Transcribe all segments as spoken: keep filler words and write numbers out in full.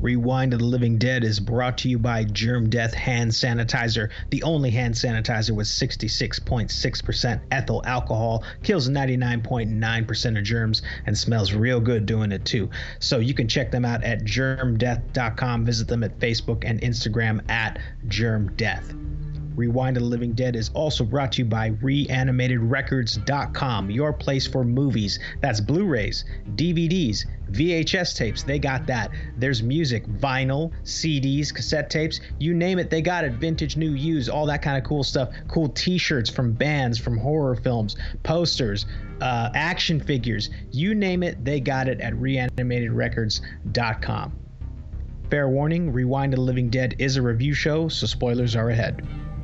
Rewind of the Living Dead is brought to you by Germ Death Hand Sanitizer, the only hand sanitizer with sixty-six point six percent ethyl alcohol, kills ninety-nine point nine percent of germs, and smells real good doing it too. So you can check them out at germ death dot com. Visit them at Facebook and Instagram at Germ Death. Rewind of the Living Dead is also brought to you by reanimated records dot com, your place for movies. That's Blu-rays, D V Ds, V H S tapes. They got that. There's music, vinyl, C Ds, cassette tapes, you name it, they got it. Vintage, new, used, all that kind of cool stuff. Cool t-shirts from bands, from horror films, posters, uh, action figures, you name it, they got it at reanimated records dot com. Fair warning, Rewind of the Living Dead is a review show, so spoilers are ahead.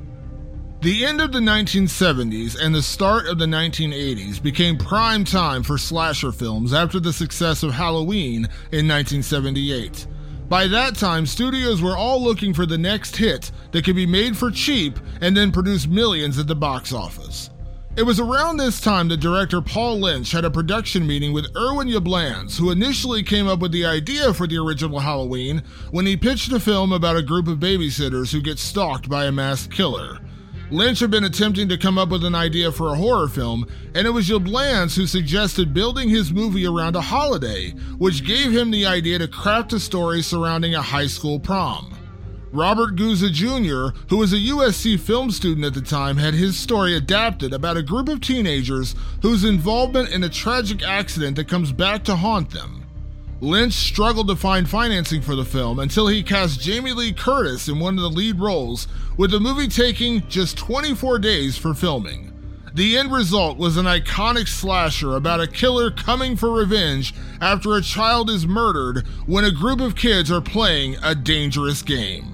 The end of the nineteen seventies and the start of the nineteen eighties became prime time for slasher films after the success of Halloween in nineteen seventy-eight. By that time, studios were all looking for the next hit that could be made for cheap and then produce millions at the box office. It was around this time that director Paul Lynch had a production meeting with Irwin Yablans, who initially came up with the idea for the original Halloween when he pitched a film about a group of babysitters who get stalked by a masked killer. Lynch had been attempting to come up with an idea for a horror film, and it was Yablans who suggested building his movie around a holiday, which gave him the idea to craft a story surrounding a high school prom. Robert Guza Junior, who was a U S C film student at the time, had his story adapted about a group of teenagers whose involvement in a tragic accident that comes back to haunt them. Lynch struggled to find financing for the film until he cast Jamie Lee Curtis in one of the lead roles, with the movie taking just twenty-four days for filming. The end result was an iconic slasher about a killer coming for revenge after a child is murdered when a group of kids are playing a dangerous game.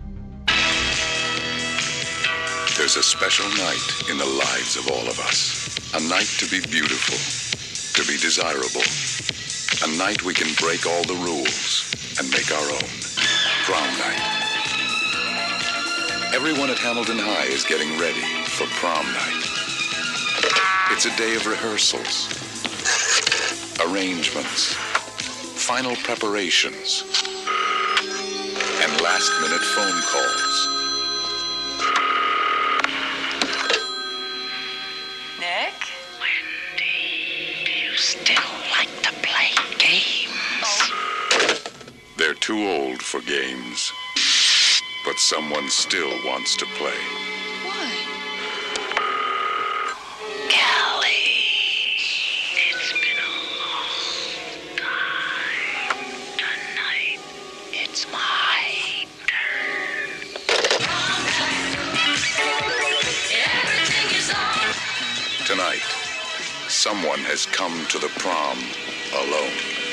There's a special night in the lives of all of us. A night to be beautiful, to be desirable. A night we can break all the rules and make our own. Prom night. Everyone at Hamilton High is getting ready for prom night. It's a day of rehearsals, arrangements, final preparations, and last-minute phone calls. Nick? Wendy, do you still like to play games? They're too old for games, but someone still wants to play. Why? Kelly, it's been a long time. Tonight, it's my turn. Everything is on. Tonight, someone has come to the prom alone.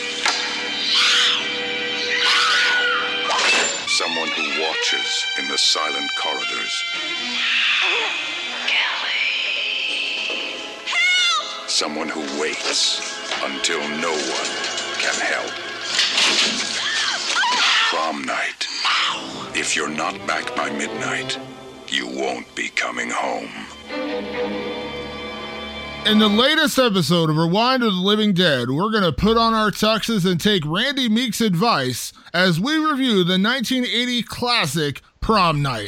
Someone who watches in the silent corridors. Kelly. Help! Someone who waits until no one can help. Prom night. If you're not back by midnight, you won't be coming home. In the latest episode of Rewind of the Living Dead, we're going to put on our tuxes and take Randy Meek's advice as we review the nineteen eighty classic Prom Night.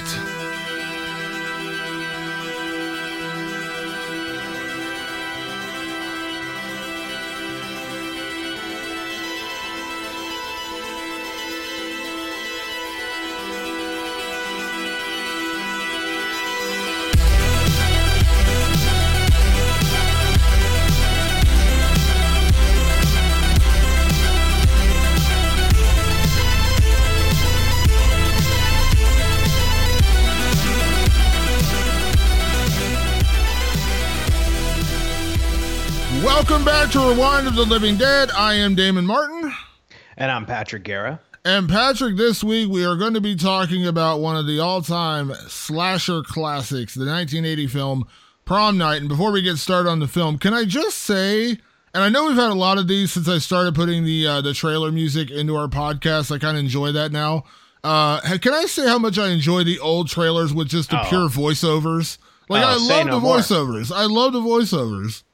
Welcome back to Rewind of the Living Dead. I am Damon Martin. And I'm Patrick Guerra. And Patrick, this week we are going to be talking about one of the all-time slasher classics, the nineteen eighty film Prom Night. And before we get started on the film, can I just say, and I know we've had a lot of these since I started putting the uh, the trailer music into our podcast. I kind of enjoy that now. Uh, can I say how much I enjoy the old trailers with just the oh. pure voiceovers? Like, oh, I love no the more. voiceovers. I love the voiceovers.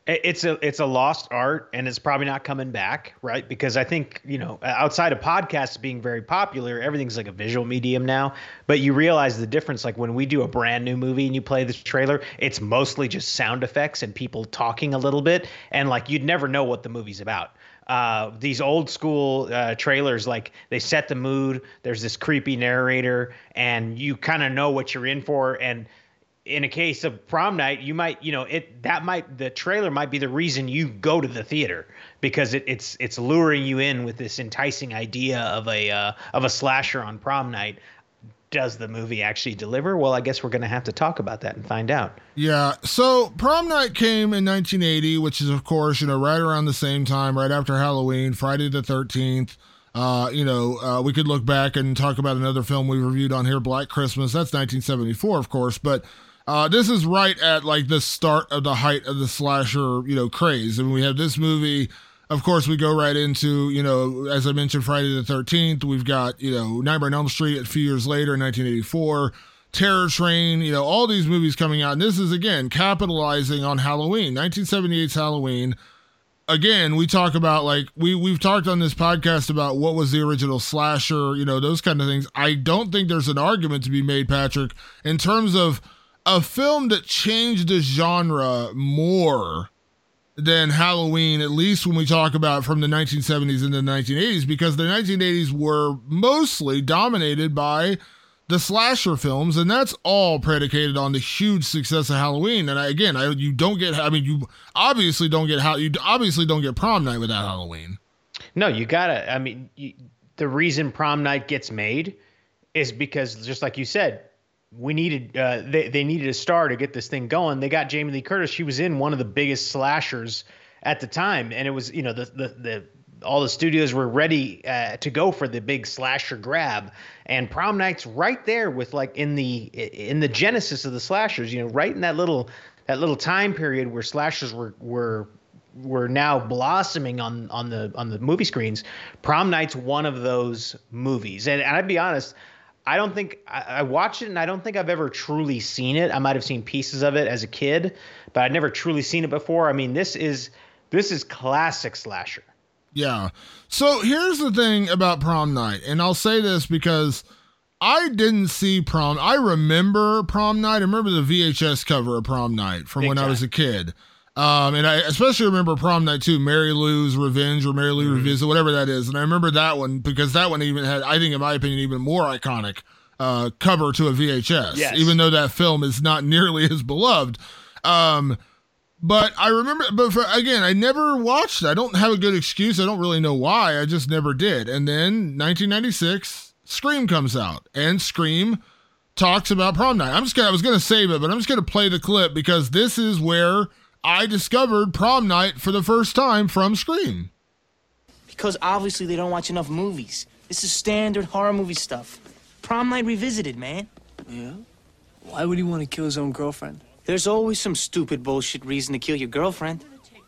It's a it's a lost art, and it's probably not coming back, right? Because I think, you know, outside of podcasts being very popular, everything's like a visual medium now. But you realize the difference, like when we do a brand new movie and you play the trailer, it's mostly just sound effects and people talking a little bit, and like you'd never know what the movie's about. Uh, these old school uh, trailers, like they set the mood. There's this creepy narrator, and you kind of know what you're in for. And in a case of Prom Night, you might, you know, it that might the trailer might be the reason you go to the theater, because it, it's it's luring you in with this enticing idea of a uh, of a slasher on prom night. Does the movie actually deliver? Well, I guess we're going to have to talk about that and find out. Yeah. So Prom Night came in nineteen eighty, which is, of course, you know, right around the same time, right after Halloween, Friday the thirteenth. Uh, you know, uh, we could look back and talk about another film we reviewed on here, Black Christmas. That's nineteen seventy-four, of course, but Uh, this is right at like the start of the height of the slasher, you know, craze. And we have this movie, of course, we go right into, you know, as I mentioned, Friday the thirteenth. We've got, you know, Nightmare on Elm Street a few years later in nineteen eighty-four, Terror Train, you know, all these movies coming out. And this is, again, capitalizing on Halloween, nineteen seventy-eight's Halloween. Again, we talk about like, we, we've talked on this podcast about what was the original slasher, you know, those kind of things. I don't think there's an argument to be made, Patrick, in terms of a film that changed the genre more than Halloween, at least when we talk about from the nineteen seventies and the nineteen eighties, because the nineteen eighties were mostly dominated by the slasher films, and that's all predicated on the huge success of Halloween. And I, again, I, you don't get, I mean, you obviously don't get how you obviously don't get Prom Night without Halloween. No, you gotta. I mean, you, the reason Prom Night gets made is because, just like you said, we needed uh, they they needed a star to get this thing going. They got Jamie Lee Curtis. She was in one of the biggest slashers at the time, and it was, you know, the the the all the studios were ready uh, to go for the big slasher grab. And Prom Night's right there with like in the in the genesis of the slashers. You know, right in that little that little time period where slashers were were were now blossoming on on the on the movie screens. Prom Night's one of those movies, and, and I'd be honest, I don't think I, I watched it, and I don't think I've ever truly seen it. I might have seen pieces of it as a kid, but I'd never truly seen it before. I mean, this is this is classic slasher. Yeah. So here's the thing about Prom Night, and I'll say this because I didn't see Prom. I remember Prom Night. I remember the V H S cover of Prom Night from Big when time. I was a kid. Um, and I especially remember Prom Night too, Mary Lou's Revenge or Mary Lou mm-hmm. Revisit, whatever that is. And I remember that one because that one even had, I think in my opinion, even more iconic uh, cover to a V H S, yes. even though that film is not nearly as beloved. Um, but I remember, but for, again, I never watched it. I don't have a good excuse. I don't really know why. I just never did. And then nineteen ninety-six, Scream comes out, and Scream talks about Prom Night. I'm just gonna, I was going to save it, but I'm just going to play the clip because this is where I discovered Prom Night for the first time from Scream. Because obviously they don't watch enough movies. This is standard horror movie stuff. Prom Night Revisited, man. Yeah? Why would he want to kill his own girlfriend? There's always some stupid bullshit reason to kill your girlfriend.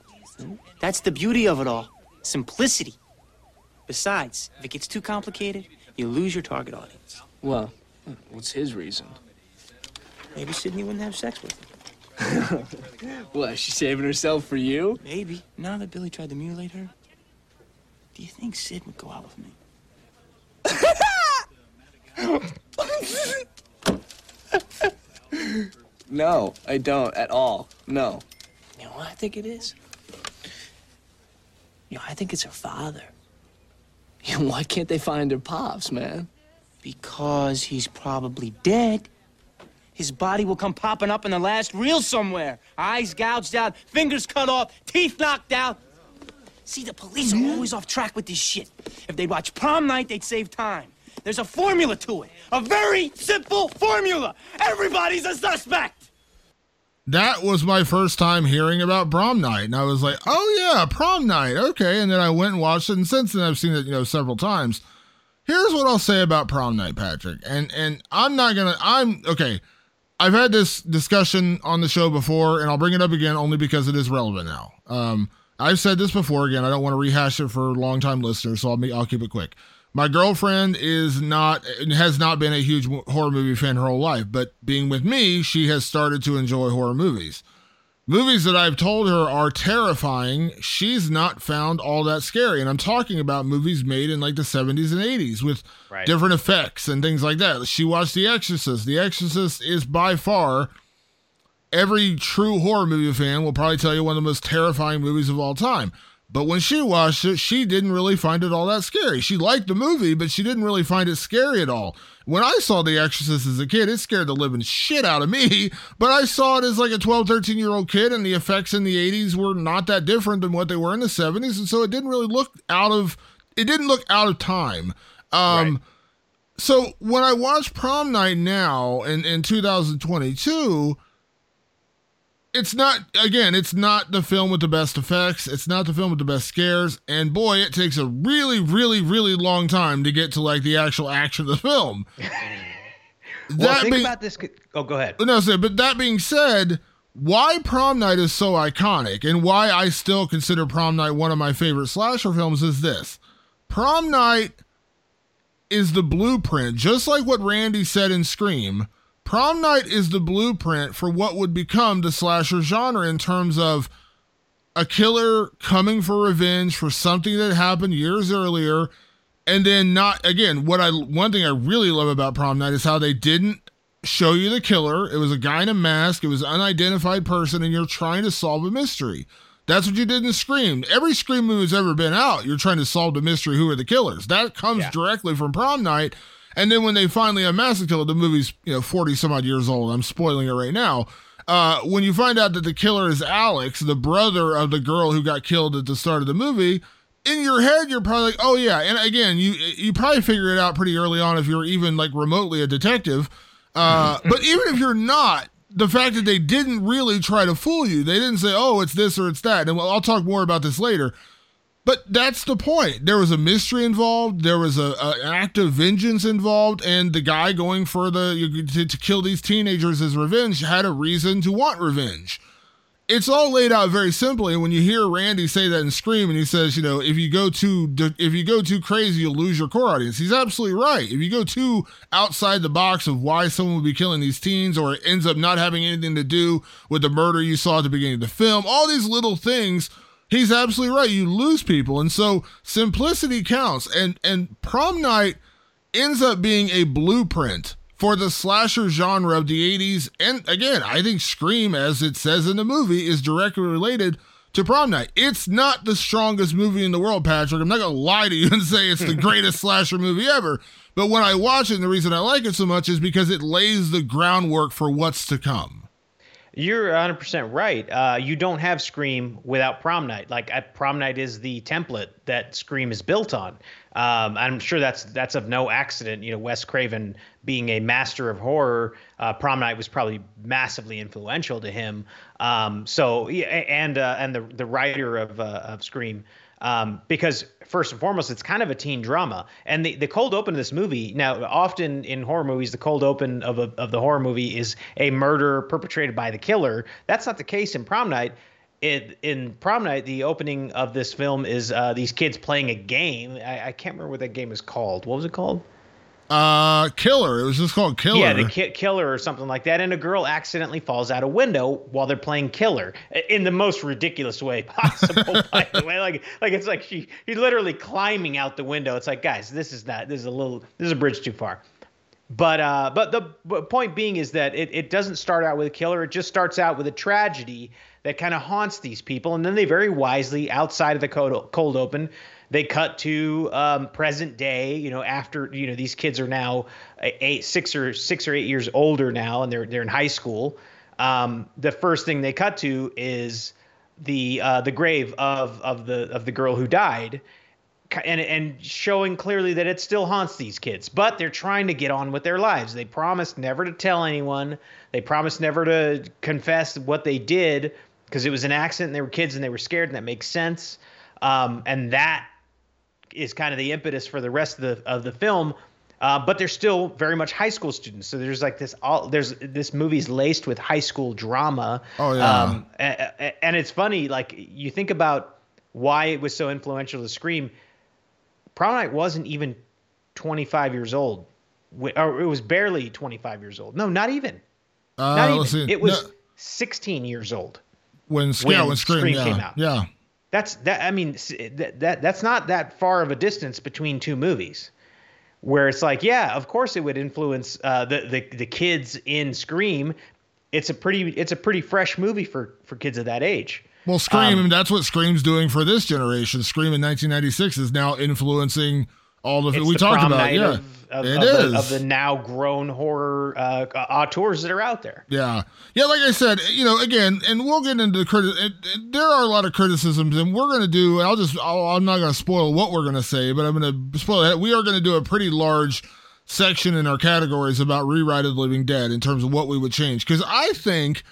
That's the beauty of it all. Simplicity. Besides, if it gets too complicated, you lose your target audience. Well, what's his reason? Maybe Sydney wouldn't have sex with him. What, is she saving herself for you? Maybe. Now that Billy tried to mutilate her, do you think Sid would go out with me? No, I don't at all. No. You know what I think it is? You know, I think it's her father. Yeah, why can't they find her pops, man? Because he's probably dead. His body will come popping up in the last reel somewhere. Eyes gouged out, fingers cut off, teeth knocked out. See, the police are always off track with this shit. If they'd watch Prom Night, they'd save time. There's a formula to it. A very simple formula. Everybody's a suspect. That was my first time hearing about Prom Night. And I was like, oh yeah, Prom Night. Okay. And then I went and watched it. And since then I've seen it, you know, several times. Here's what I'll say about Prom Night, Patrick. And, and I'm not going to, I'm okay. I've had this discussion on the show before, and I'll bring it up again only because it is relevant now. Um, I've said this before. Again, I don't want to rehash it for long-time listeners, so I'll, be, I'll keep it quick. My girlfriend is not, has not been a huge horror movie fan her whole life, but being with me, she has started to enjoy horror movies. Movies that I've told her are terrifying, she's not found all that scary. And I'm talking about movies made in like the seventies and eighties with right. different effects and things like that. She watched The Exorcist. The Exorcist is by far, every true horror movie fan will probably tell you, one of the most terrifying movies of all time. But when she watched it, she didn't really find it all that scary. She liked the movie, but she didn't really find it scary at all. When I saw The Exorcist as a kid, it scared the living shit out of me, but I saw it as like a twelve, thirteen-year-old kid, and the effects in the eighties were not that different than what they were in the seventies, and so it didn't really look out of, it didn't look out of time. Um, right. So when I watch Prom Night now in, in two thousand twenty-two, it's not, again, it's not the film with the best effects. It's not the film with the best scares. And boy, it takes a really, really, really long time to get to like the actual action of the film. well, that think be- about this. Oh, go ahead. No, so, but that being said, why Prom Night is so iconic and why I still consider Prom Night one of my favorite slasher films is this. Prom Night is the blueprint, just like what Randy said in Scream. Prom Night is the blueprint for what would become the slasher genre in terms of a killer coming for revenge for something that happened years earlier. And then not, again, what I, one thing I really love about Prom Night is how they didn't show you the killer. It was a guy in a mask. It was an unidentified person, and you're trying to solve a mystery. That's what you did in Scream. Every Scream movie that's ever been out, you're trying to solve the mystery. Who are the killers? That comes yeah. directly from Prom Night. And then when they finally unmask the killer, the movie's, you know, forty some odd years old. I'm spoiling it right now. Uh, when you find out that the killer is Alex, the brother of the girl who got killed at the start of the movie, in your head, you're probably like, oh yeah. And again, you, you probably figure it out pretty early on if you're even like remotely a detective. Uh, but even if you're not, the fact that they didn't really try to fool you, they didn't say, oh, it's this or it's that. And I'll talk more about this later. But that's the point. There was a mystery involved. There was a, a an act of vengeance involved, and the guy going for the to, to kill these teenagers as revenge had a reason to want revenge. It's all laid out very simply. When you hear Randy say that in Scream, and he says, you know, if you go too if you go too crazy, you'll lose your core audience. He's absolutely right. If you go too outside the box of why someone would be killing these teens, or it ends up not having anything to do with the murder you saw at the beginning of the film, all these little things. He's absolutely right. You lose people. And so simplicity counts. And, and Prom Night ends up being a blueprint for the slasher genre of the eighties. And again, I think Scream, as it says in the movie, is directly related to Prom Night. It's not the strongest movie in the world, Patrick. I'm not going to lie to you and say it's the greatest slasher movie ever. But when I watch it, and the reason I like it so much is because it lays the groundwork for what's to come. You're one hundred percent right. Uh, you don't have Scream without Prom Night. Like, uh, Prom Night is the template that Scream is built on. Um, I'm sure that's that's of no accident. You know, Wes Craven being a master of horror, uh, Prom Night was probably massively influential to him. Um, so, yeah, and uh, and the the writer of uh, of Scream. Um, because first and foremost, it's kind of a teen drama. And the, the cold open of this movie, now often in horror movies, the cold open of a, of the horror movie is a murder perpetrated by the killer. That's not the case in Prom Night. It, in Prom Night, the opening of this film is uh, these kids playing a game. I, I can't remember what that game is called. What was it called? Uh, Killer. It was just called Killer. Yeah, the ki- Killer or something like that. And a girl accidentally falls out a window while they're playing Killer in the most ridiculous way possible. By the way, like like it's like she she's literally climbing out the window. It's like, guys, this is not this is a little this is a bridge too far. But uh, but the but point being is that it it doesn't start out with a killer. It just starts out with a tragedy that kind of haunts these people, and then they very wisely, outside of the cold cold open, they cut to um, present day. You know, after you know these kids are now eight, six or six or eight years older now, and they're they're in high school. Um, the first thing they cut to is the uh, the grave of of the of the girl who died, and and showing clearly that it still haunts these kids. But they're trying to get on with their lives. They promised never to tell anyone. They promised never to confess what they did because it was an accident. And they were kids and they were scared, and that makes sense. Um, and that is kind of the impetus for the rest of the of the film. Uh, but they're still very much high school students. So there's like this all there's this movie's laced with high school drama. Oh yeah. Um, and, and it's funny, like you think about why it was so influential to Scream. Prom Night wasn't even twenty-five years old, or it was barely twenty-five years old. No, not even. Uh, not let's even. see. It was no. sixteen years old. when, when, yeah, when Scream, Scream yeah, came out. Yeah. That's that. I mean, that, that that's not that far of a distance between two movies, where it's like, yeah, of course it would influence uh, the the the kids in Scream. It's a pretty it's a pretty fresh movie for for kids of that age. Well, Scream, Um, that's what Scream's doing for this generation. Scream in nineteen ninety-six is now influencing all the It's we the talked prom about. night Yeah, of, of, it of is. The, of the now grown horror uh, auteurs that are out there. Yeah. Yeah, like I said, you know, again, and we'll get into the criti- there are a lot of criticisms, and we're going to do, I'll just, I'll, I'm not going to spoil what we're going to say, but I'm going to spoil it. We are going to do a pretty large section in our categories about Rewrite of the Living Dead in terms of what we would change. Because I think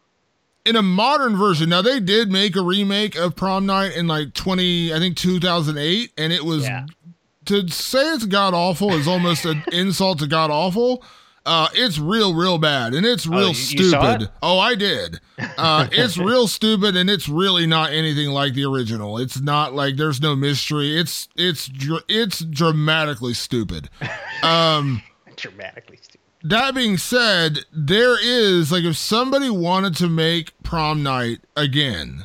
in a modern version, now they did make a remake of Prom Night in like twenty, I think two thousand eight, and it was, Yeah. to say it's god awful is almost an insult to god awful. Uh, it's real, real bad, and it's real you- you saw stupid. it? Oh, I did. Uh, it's real stupid, and it's really not anything like the original. It's not like there's no mystery. It's it's dr- it's dramatically stupid. Um, Dramatically stupid. that being said, there is like if somebody wanted to make Prom Night again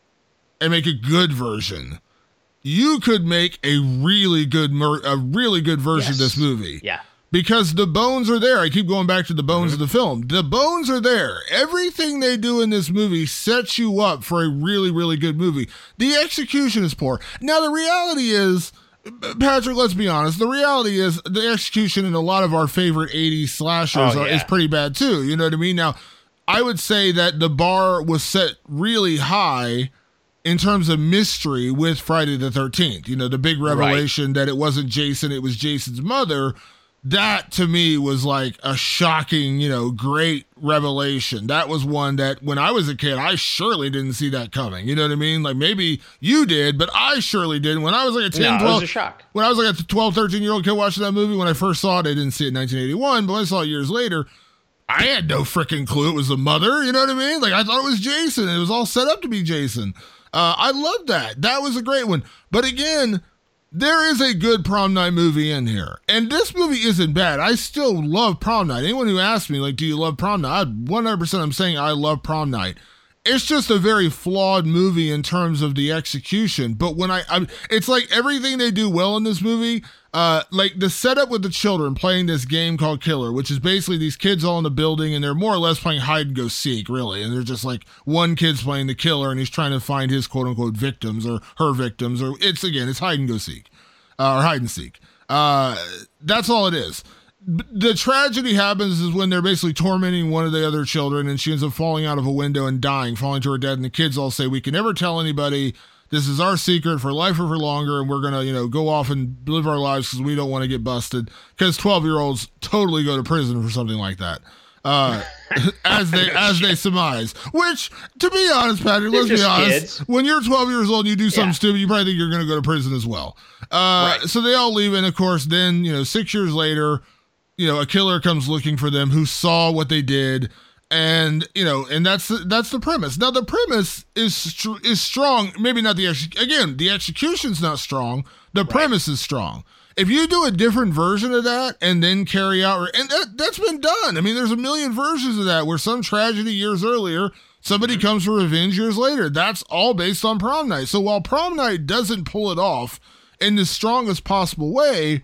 and make a good version, you could make a really good mer- a really good version of Yes. this movie. Yeah. Because the bones are there. I keep going back to the bones of the film. The bones are there. Everything they do in this movie sets you up for a really, really good movie. The execution is poor. Now, the reality is, Patrick, let's be honest. The reality is the execution in a lot of our favorite eighties slashers Oh, are, yeah. is pretty bad too. You know what I mean? Now, I would say that the bar was set really high in terms of mystery with Friday the thirteenth. You know, the big revelation that it wasn't Jason, it was Jason's mother. That to me was like a shocking, you know, great revelation. That was one that when I was a kid, I surely didn't see that coming. You know what I mean? Like maybe you did, but I surely didn't. When I was like a ten, No, it was twelve, a shock. when I was like a twelve, thirteen year old kid watching that movie, when I first saw it, I didn't see it in nineteen eighty-one, but when I saw it years later, I had no freaking clue it was the mother. You know what I mean? Like I thought it was Jason. It was all set up to be Jason. Uh, I loved that. That was a great one. But again, there is a good Prom Night movie in here. And this movie isn't bad. I still love Prom Night. Anyone who asks me, like, do you love Prom Night? I, one hundred percent I'm saying I love Prom Night. It's just a very flawed movie in terms of the execution. But when I, I it's like everything they do well in this movie, uh, like the setup with the children playing this game called Killer, which is basically these kids all in the building and they're more or less playing hide and go seek, really. And they're just like one kid's playing the killer and he's trying to find his quote unquote victims or her victims, or it's again, it's hide and go seek, uh, or hide and seek. Uh, that's all it is. The tragedy happens is when they're basically tormenting one of the other children and she ends up falling out of a window and dying, falling to her death. And the kids all say, we can never tell anybody. This is our secret for life or for longer. And we're going to, you know, go off and live our lives because we don't want to get busted. Because twelve year olds totally go to prison for something like that. Uh, as they, as they surmise, which to be honest, Patrick, let's be just honest, kids. when you're twelve years old and you do something Yeah. stupid, you probably think you're going to go to prison as well. Uh, Right. so they all leave. And of course, then, you know, six years later, you know, a killer comes looking for them who saw what they did. And, you know, and that's, that's the premise. Now the premise is, str- is strong. Maybe not the, ex- again, the execution's not strong. The premise is strong. If you do a different version of that and then carry out, and that, that's been done. I mean, there's a million versions of that where some tragedy years earlier, somebody comes for revenge years later. That's all based on Prom Night. So while Prom Night doesn't pull it off in the strongest possible way,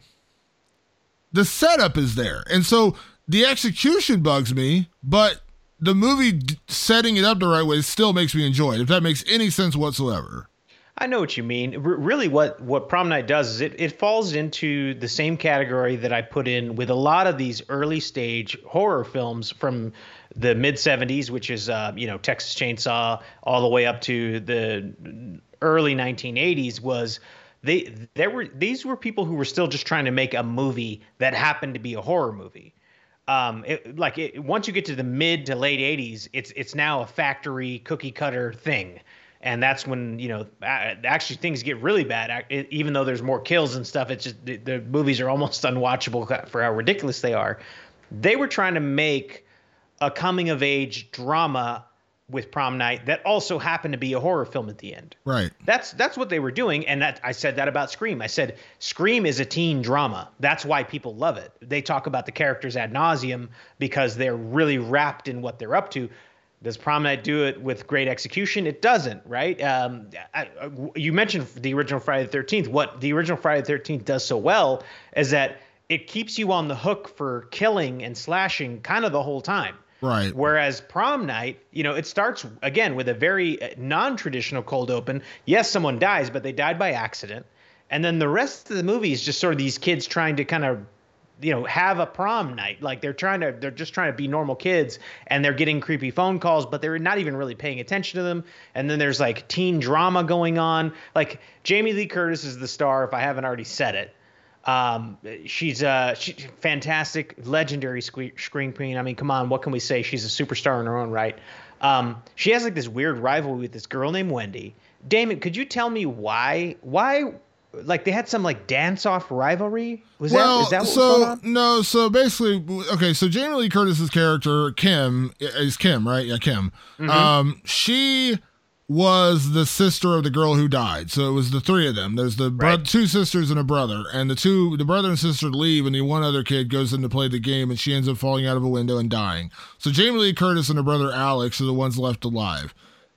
the setup is there. And so the execution bugs me, but the movie d- setting it up the right way still makes me enjoy it, if that makes any sense whatsoever. I know what you mean. R- really, what, what Prom Night does is it, it falls into the same category that I put in with a lot of these early stage horror films from the mid seventies, which is, uh, you know, Texas Chainsaw, all the way up to the early nineteen eighties, was they there were these were people who were still just trying to make a movie that happened to be a horror movie. Um, it, like it, once you get to the mid to late eighties, it's it's now a factory cookie cutter thing. And that's when, you know, actually things get really bad. Even though there's more kills and stuff, it's just the, the movies are almost unwatchable for how ridiculous they are. They were trying to make a coming of age drama with Prom Night that also happened to be a horror film at the end. Right. That's that's what they were doing, and that I said that about Scream. I said Scream is a teen drama. That's why people love it. They talk about the characters ad nauseum because they're really wrapped in what they're up to. Does Prom Night do it with great execution? It doesn't, right? Um, I, I, you mentioned the original Friday the thirteenth. What the original Friday the thirteenth does so well is that it keeps you on the hook for killing and slashing kind of the whole time. Right. Whereas Prom Night, you know, it starts, again, with a very non-traditional cold open. Yes, someone dies, but they died by accident. And then the rest of the movie is just sort of these kids trying to kind of, you know, have a prom night. Like they're trying to, they're just trying to be normal kids, and they're getting creepy phone calls, but they're not even really paying attention to them. And then there's like teen drama going on. Like Jamie Lee Curtis is the star, if I haven't already said it. Um, she's uh, she, fantastic, legendary sque- screen queen. I mean, come on, what can we say? She's a superstar in her own right. Um, she has like this weird rivalry with this girl named Wendy. Damon, could you tell me why, why, like they had some like dance-off rivalry? Was well, that, is that what so, was going on? No, so basically, okay, so Jamie Lee Curtis's character, Kim, is Kim, right? Yeah, Kim. Mm-hmm. Um, she was the sister of the girl who died. So it was the three of them. There's the bro- Right. two sisters and a brother, and the two, the brother and sister leave, and the one other kid goes in to play the game, and she ends up falling out of a window and dying. So Jamie Lee Curtis and her brother Alex are the ones left alive.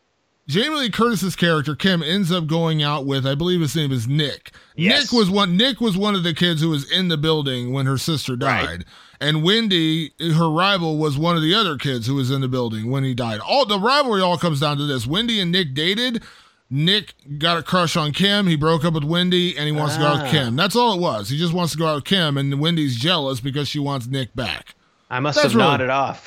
Jamie Lee Curtis's character Kim ends up going out with, I believe his name is Nick. Yes. Nick was one. Nick was one of the kids who was in the building when her sister died, Right. and Wendy, her rival, was one of the other kids who was in the building when he died. All the rivalry all comes down to this: Wendy and Nick dated. Nick got a crush on Kim. He broke up with Wendy, and he wants to go out with Ah. Kim. That's all it was. He just wants to go out with Kim, and Wendy's jealous because she wants Nick back. I must That's have really- nodded off.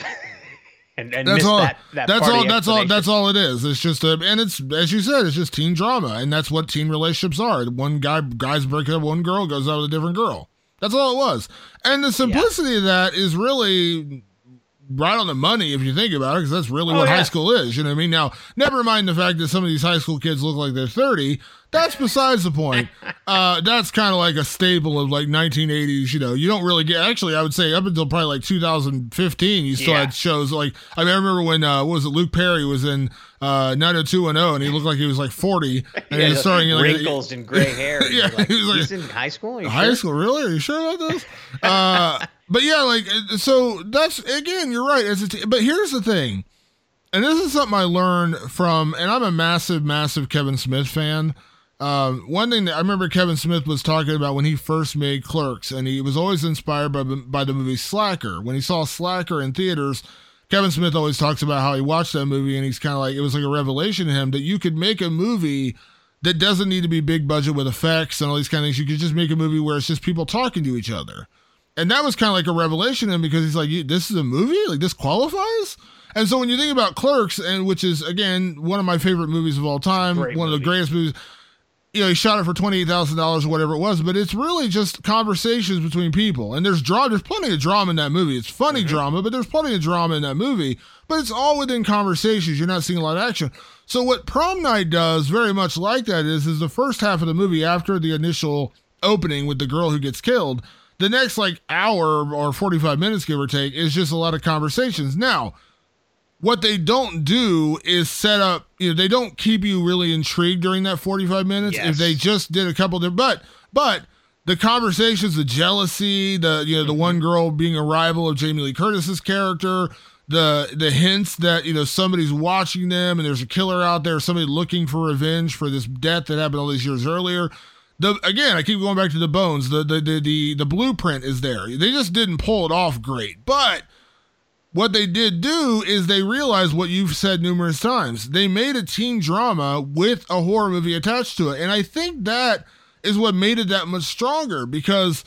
and and That's missed all. that, that that's part of all. the That's all. explanation. That's all it is. It's just a, and it's as you said, it's just teen drama, and that's what teen relationships are. One guy, guys break up, one girl goes out with a different girl. That's all it was, and the simplicity of that is really right on the money if you think about it, because that's really Oh, what yeah. high school is. You know what I mean? Now, never mind the fact that some of these high school kids look like they're thirty. That's besides the point. Uh, that's kind of like a staple of like nineteen eighties. You know, you don't really get. Actually, I would say up until probably like two thousand fifteen, you still Yeah. had shows like. I mean, I remember when uh, what was it? Luke Perry was in uh, nine oh two one oh, and he looked like he was like forty, and he was starting like, wrinkles and gray hair. and Yeah, you're like, he was like- he's in high school. Are you high sure? school, really? Are you sure about this? uh, but yeah, like so. That's again, you're right. As a t- but here's the thing, and this is something I learned from, and I'm a massive, massive Kevin Smith fan. Um, one thing that I remember Kevin Smith was talking about when he first made Clerks, and he was always inspired by by the movie Slacker. When he saw Slacker in theaters, Kevin Smith always talks about how he watched that movie, and he's kind of like, it was like a revelation to him that you could make a movie that doesn't need to be big budget with effects and all these kind of things. You could just make a movie where it's just people talking to each other. And that was kind of like a revelation to him, because he's like, "You- this is a movie? Like, this qualifies?" And so when you think about Clerks, and which is, again, one of my favorite movies of all time, Great one of movie. the greatest movies, you know, he shot it for twenty-eight thousand dollars or whatever it was, but it's really just conversations between people. And there's drama, there's plenty of drama in that movie. It's funny drama, but there's plenty of drama in that movie, but it's all within conversations. You're not seeing a lot of action. So what Prom Night does very much like that is, is the first half of the movie, after the initial opening with the girl who gets killed, the next like hour or forty-five minutes, give or take, is just a lot of conversations. Now, what they don't do is set up, you know, they don't keep you really intrigued during that forty-five minutes. Yes. If they just did a couple of, but, but the conversations, the jealousy, the, you know, the one girl being a rival of Jamie Lee Curtis's character, the, the hints that, you know, somebody's watching them and there's a killer out there, somebody looking for revenge for this death that happened all these years earlier. The, again, I keep going back to the bones. The, the, the, the, the blueprint is there. They just didn't pull it off great, but what they did do is they realized what you've said numerous times. They made a teen drama with a horror movie attached to it. And I think that is what made it that much stronger, because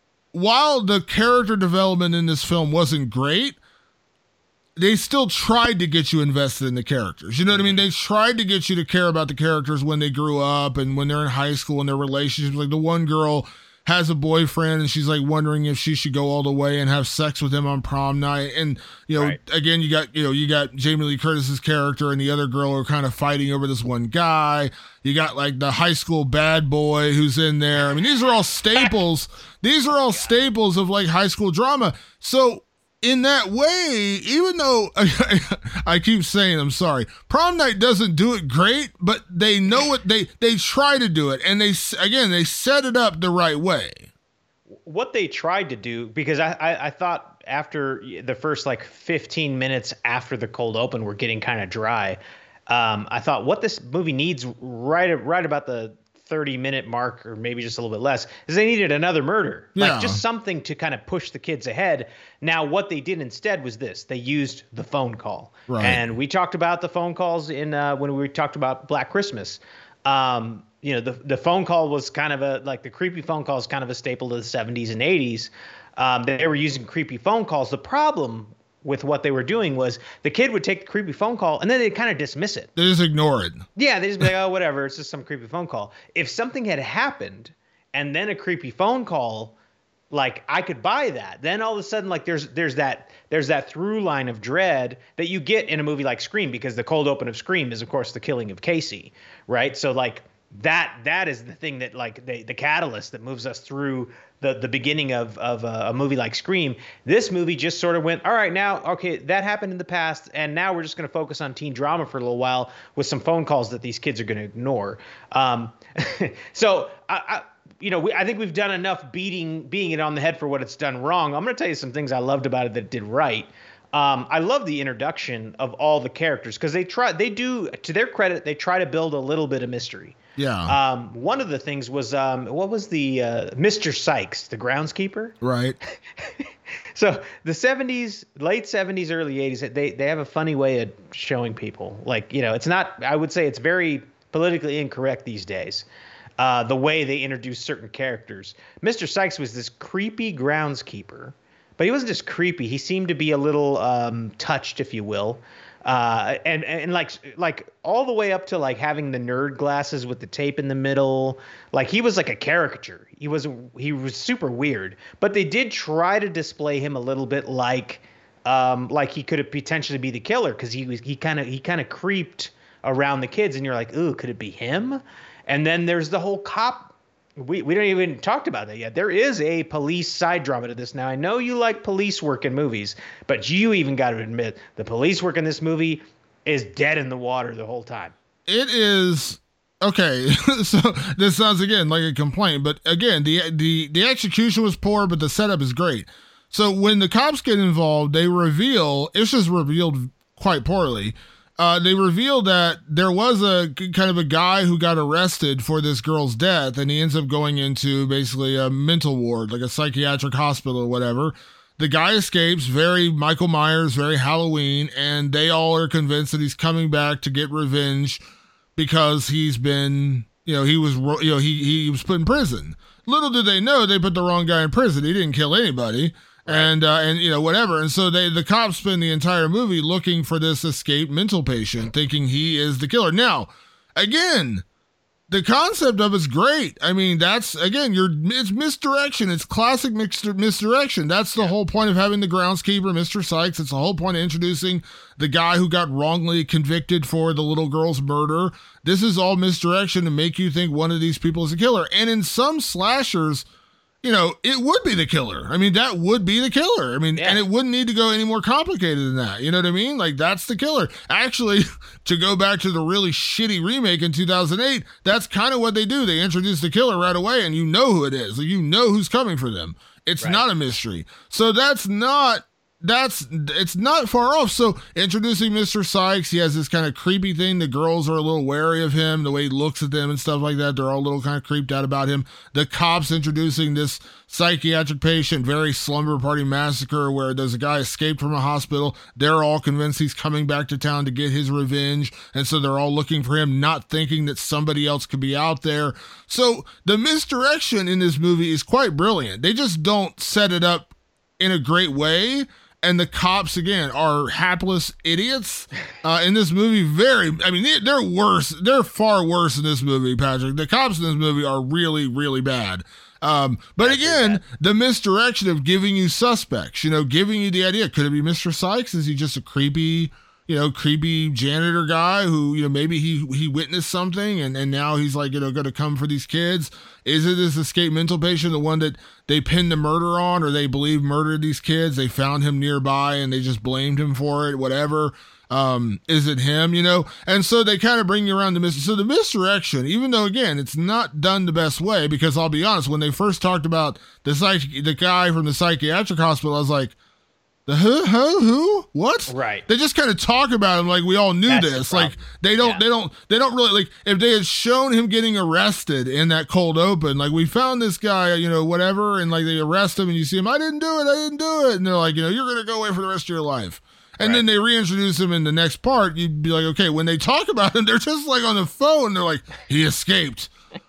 while the character development in this film wasn't great, they still tried to get you invested in the characters. You know what I mean? They tried to get you to care about the characters when they grew up and when they're in high school and their relationships. Like the one girl has a boyfriend and she's like wondering if she should go all the way and have sex with him on prom night. And, you know, Right. again, you got, you know, you got Jamie Lee Curtis's character and the other girl are kind of fighting over this one guy. You got like the high school bad boy who's in there. I mean, these are all staples. These are all staples of like high school drama. So in that way, even though I keep saying, I'm sorry, Prom Night doesn't do it great, but they know what they, they try to do it. And they, again, they set it up the right way. What they tried to do, because I, I, I thought after the first like fifteen minutes after the cold open were getting kind of dry. Um, I thought what this movie needs right right about the thirty minute mark, or maybe just a little bit less, is they needed another murder. Yeah. Like just something to kind of push the kids ahead. Now, what they did instead was this. They used the phone call. Right. And we talked about the phone calls in uh, when we talked about Black Christmas. Um, you know, the the phone call was kind of a, like the creepy phone call is kind of a staple of the seventies and eighties. Um, they were using creepy phone calls. The problem with what they were doing was the kid would take the creepy phone call and then they'd kind of dismiss it. They just ignore it. Yeah, they just be like, oh, whatever, it's just some creepy phone call. If something had happened and then a creepy phone call, like I could buy that. Then all of a sudden, like there's there's that there's that through line of dread that you get in a movie like Scream, because the cold open of Scream is, of course, the killing of Casey, right? So like that that is the thing that like the the catalyst that moves us through the the beginning of of a, a movie like Scream. This movie just sort of went, all right, now, okay, that happened in the past, and now we're just going to focus on teen drama for a little while with some phone calls that these kids are going to ignore. Um, so I, I you know, we, I think we've done enough beating beating it on the head for what it's done wrong. I'm going to tell you some things I loved about it that it did right. Um, I love the introduction of all the characters, because they try, they do, to their credit, they try to build a little bit of mystery. Yeah. Um, one of the things was, um, what was the uh, Mister Sykes, the groundskeeper? Right. So the seventies, late seventies, early eighties, they they have a funny way of showing people. Like, you know, it's not, I would say it's very politically incorrect these days. Uh, the way they introduce certain characters. Mister Sykes was this creepy groundskeeper, but he wasn't just creepy. He seemed to be a little um, touched, if you will. Uh, and, and like, like all the way up to like having the nerd glasses with the tape in the middle. Like he was like a caricature. He was, he was super weird, but they did try to display him a little bit like, um, like he could have potentially be the killer. Cause he was, he kind of, he kind of creeped around the kids, and you're like, ooh, could it be him? And then there's the whole cop. We we don't even talked about that yet. There is a police side drama to this. Now, I know you like police work in movies, but you even got to admit the police work in this movie is dead in the water the whole time. It is. Okay, so this sounds again like a complaint, but again, the the the execution was poor, but the setup is great. So when the cops get involved, they reveal, it's just revealed quite poorly. Uh, they revealed that there was a kind of a guy who got arrested for this girl's death, and he ends up going into basically a mental ward, like a psychiatric hospital or whatever. The guy escapes, very Michael Myers, very Halloween, and they all are convinced that he's coming back to get revenge because he's been, you know, he was, you know, he he was put in prison. Little did they know they put the wrong guy in prison. He didn't kill anybody. Right. And, uh, and, you know, whatever. And so they, the cops spend the entire movie looking for this escaped mental patient, thinking he is the killer. Now, again, the concept of it's great. I mean, that's, again, you're, it's misdirection. It's classic misdir- misdirection. That's the yeah. whole point of having the groundskeeper, Mister Sykes. It's the whole point of introducing the guy who got wrongly convicted for the little girl's murder. This is all misdirection to make you think one of these people is a killer. And in some slashers, you know, it would be the killer. I mean, that would be the killer. I mean, yeah. and it wouldn't need to go any more complicated than that. You know what I mean? Like, that's the killer. Actually, to go back to the really shitty remake in two thousand eight, that's kind of what they do. They introduce the killer right away, and you know who it is. Like, you know who's coming for them. It's right. not a mystery. So that's not... That's, it's not far off. So introducing Mister Sykes, he has this kind of creepy thing. The girls are a little wary of him, the way he looks at them and stuff like that. They're all a little kind of creeped out about him. The cops introducing this psychiatric patient, very Slumber Party Massacre, where there's a guy escaped from a hospital. They're all convinced he's coming back to town to get his revenge. And so they're all looking for him, not thinking that somebody else could be out there. So the misdirection in this movie is quite brilliant. They just don't set it up in a great way. And the cops, again, are hapless idiots uh, in this movie. Very, I mean, they're worse. They're far worse in this movie, Patrick. The cops in this movie are really, really bad. Um, but That's again, the misdirection of giving you suspects, you know, giving you the idea. Could it be Mister Sykes? Is he just a creepy, you know, creepy janitor guy who, you know, maybe he, he witnessed something and, and now he's like, you know, going to come for these kids? Is it this escaped mental patient, the one that they pinned the murder on, or they believe murdered these kids? They found him nearby and they just blamed him for it, whatever. Um, is it him, you know? And so they kind of bring you around the mis- So the misdirection, even though, again, it's not done the best way, because I'll be honest, when they first talked about the psych- the guy from the psychiatric hospital, I was like, The who, who, who, what? Right. They just kind of talk about him like we all knew That's the this. Like problem. they don't, Yeah. they don't, they don't really like. If they had shown him getting arrested in that cold open, like we found this guy, you know, whatever, and like they arrest him, and you see him, I didn't do it, I didn't do it, and they're like, you know, you're gonna go away for the rest of your life. And Right. then they reintroduce him in the next part. You'd be like, okay, when they talk about him, they're just like on the phone. They're like, he escaped.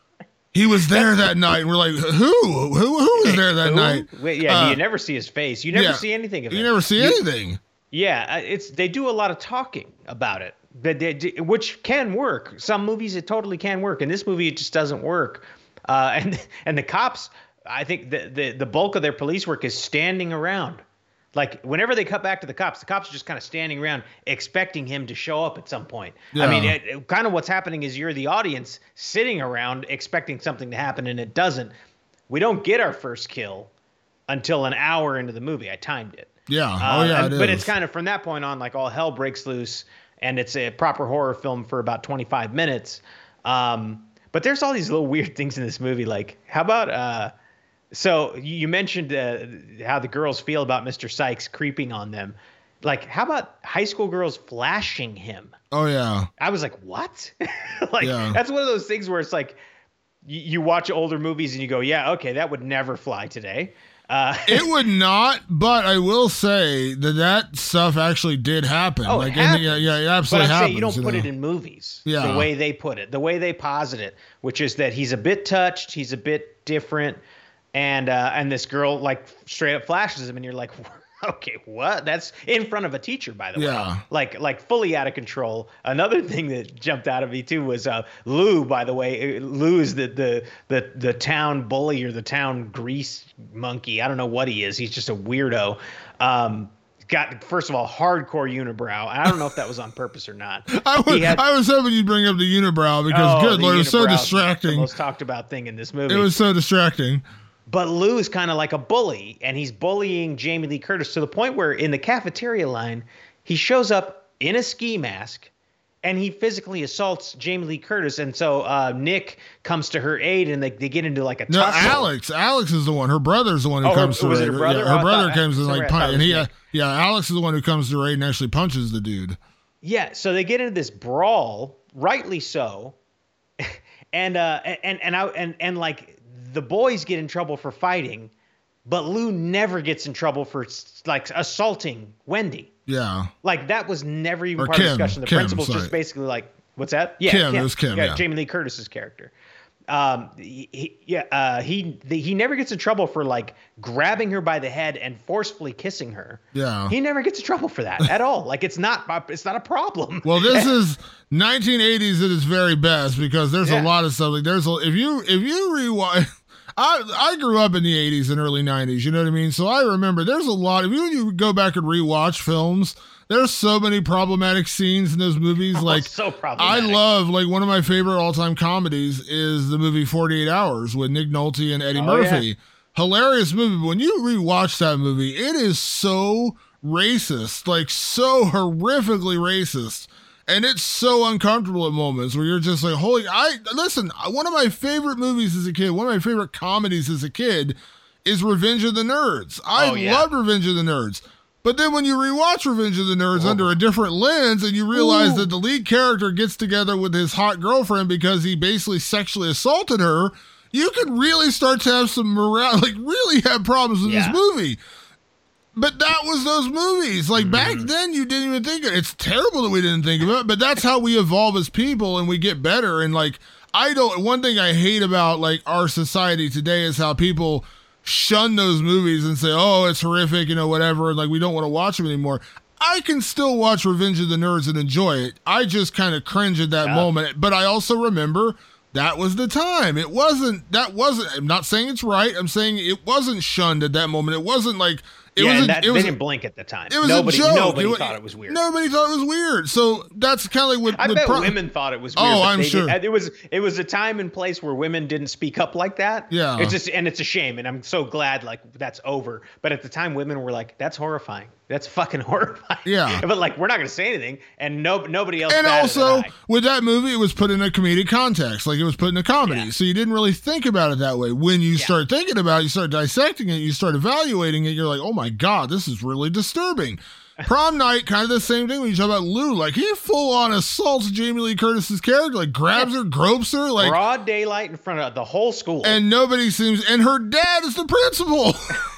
He was there that night. And we're like, who? Who, who was there that Who? night? Wait, yeah, Uh, you never see his face. You never yeah. see anything of it. You never see anything. Yeah, uh, it's they do a lot of talking about it, but they, they- which can work. Some movies it totally can work. In this movie, it just doesn't work. Uh, and and the cops, I think the, the the bulk of their police work is standing around. Like whenever they cut back to the cops, the cops are just kind of standing around expecting him to show up at some point. I mean, Yeah. it, it- kind of what's happening is you're the audience sitting around expecting something to happen and it doesn't. We don't get our first kill until an hour into the movie. I timed it. Yeah. Uh, oh, yeah, and- it but is. it's kind of from that point on, like all hell breaks loose, and it's a proper horror film for about twenty-five minutes. Um, but there's all these little weird things in this movie. Like, how about uh, so you you mentioned uh, how the girls feel about Mister Sykes creeping on them. Like, how about high school girls flashing him? Oh, yeah. I was like, what? Like, Yeah. that's one of those things where it's like you, you watch older movies and you go, yeah, okay, that would never fly today. Uh, It would not, but I will say that that stuff actually did happen. Oh, it like, in the, yeah, yeah, it but absolutely I'm happens. saying you don't put know. it in movies. Yeah. The way they put it, the way they posit it, which is that he's a bit touched, he's a bit different, and uh, and this girl like straight up flashes him, and you're like, okay, what? That's in front of a teacher, by the Yeah. way. Like like fully out of control. Another thing that jumped out of me too was uh, Lou. By the way, Lou is the the the the town bully or the town grease monkey. I don't know what he is. He's just a weirdo. Um, got first of all hardcore unibrow. I don't know if that was on purpose or not. I was, He had- I was hoping you'd bring up the unibrow because, Oh, good the Lord, it was so unibrow, distracting. The most talked about thing in this movie. It was so distracting. But Lou is kind of like a bully, and he's bullying Jamie Lee Curtis to the point where in the cafeteria line, he shows up in a ski mask, and he physically assaults Jamie Lee Curtis. And so uh, Nick comes to her aid, and they, they get into like a No, tussle. Alex. Alex is the one. Her brother's the one who Oh, her- comes to was it raid. her brother? Yeah, Oh, her I brother thought- comes and sorry, like I thought punch, it and was he, uh, Nick. yeah, Alex is the one who comes to raid and actually punches the dude. Yeah, so they get into this brawl, rightly so, and uh, and and I and and like the boys get in trouble for fighting, but Lou never gets in trouble for like assaulting Wendy. Yeah. Like that was never even Or part of the Kim. discussion. The Kim, principal's sorry. just basically like, what's that? Yeah, Kim, it was Kim, yeah. Jamie Lee Curtis's character. Um, he, he- yeah, uh, he the, he never gets in trouble for like grabbing her by the head and forcefully kissing her. Yeah. He never gets in trouble for that at all. Like it's not it's not a problem. Well, this is nineteen eighties at its very best because there's Yeah. a lot of stuff. Like there's a, if you if you rewind, I I grew up in the eighties and early nineties. You know what I mean? So I remember there's a lot. If you, you go back and rewatch films, there's so many problematic scenes in those movies. Like so I problematic. love like one of my favorite all time comedies is the movie forty-eight hours with Nick Nolte and Eddie Oh, Murphy. yeah. Hilarious movie. But when you rewatch that movie, it is so racist, like so horrifically racist. And it's so uncomfortable at moments where you're just like, holy, I listen, one of my favorite movies as a kid, one of my favorite comedies as a kid is Revenge of the Nerds. I Oh, yeah. loved Revenge of the Nerds. But then when you rewatch Revenge of the Nerds under a different lens and you realize that the lead character gets together with his hot girlfriend because he basically sexually assaulted her, you can really start to have some morale, like really have problems with Yeah. this movie. But that was those movies. Like back then, you didn't even think of it. It's terrible that we didn't think of it, but that's how we evolve as people and we get better. And like, I don't, one thing I hate about like our society today is how people shun those movies and say, oh, it's horrific, you know, whatever. And like, we don't want to watch them anymore. I can still watch Revenge of the Nerds and enjoy it. I just kind of cringe at that Yeah. moment. But I also remember that was the time. It wasn't, that wasn't, I'm not saying it's right. I'm saying it wasn't shunned at that moment. It wasn't like, it yeah, was, and a, that, it they was, didn't blink at the time. it was nobody, a joke. Nobody wa- thought it was weird. Nobody thought it was weird. So that's kind of like what I the bet pro- women thought it was weird. Oh, but I'm they sure. didn't. It was it was a time and place where women didn't speak up like that. Yeah. It's just and it's a shame, and I'm so glad like that's over. But at the time, women were like, "That's horrifying. That's fucking horrifying." Yeah. But like, we're not gonna say anything, and no nobody else. And batted also, an eye. with that movie, it was put in a comedic context. Like, it was put in a comedy. Yeah. So you didn't really think about it that way. When you start thinking about it, you start dissecting it, you start evaluating it, you're like, oh my God, this is really disturbing. Prom night, kind of the same thing when you talk about Lou. Like, he full on assaults Jamie Lee Curtis's character, like grabs her, gropes her, like broad daylight in front of the whole school. And nobody seems, and her dad is the principal.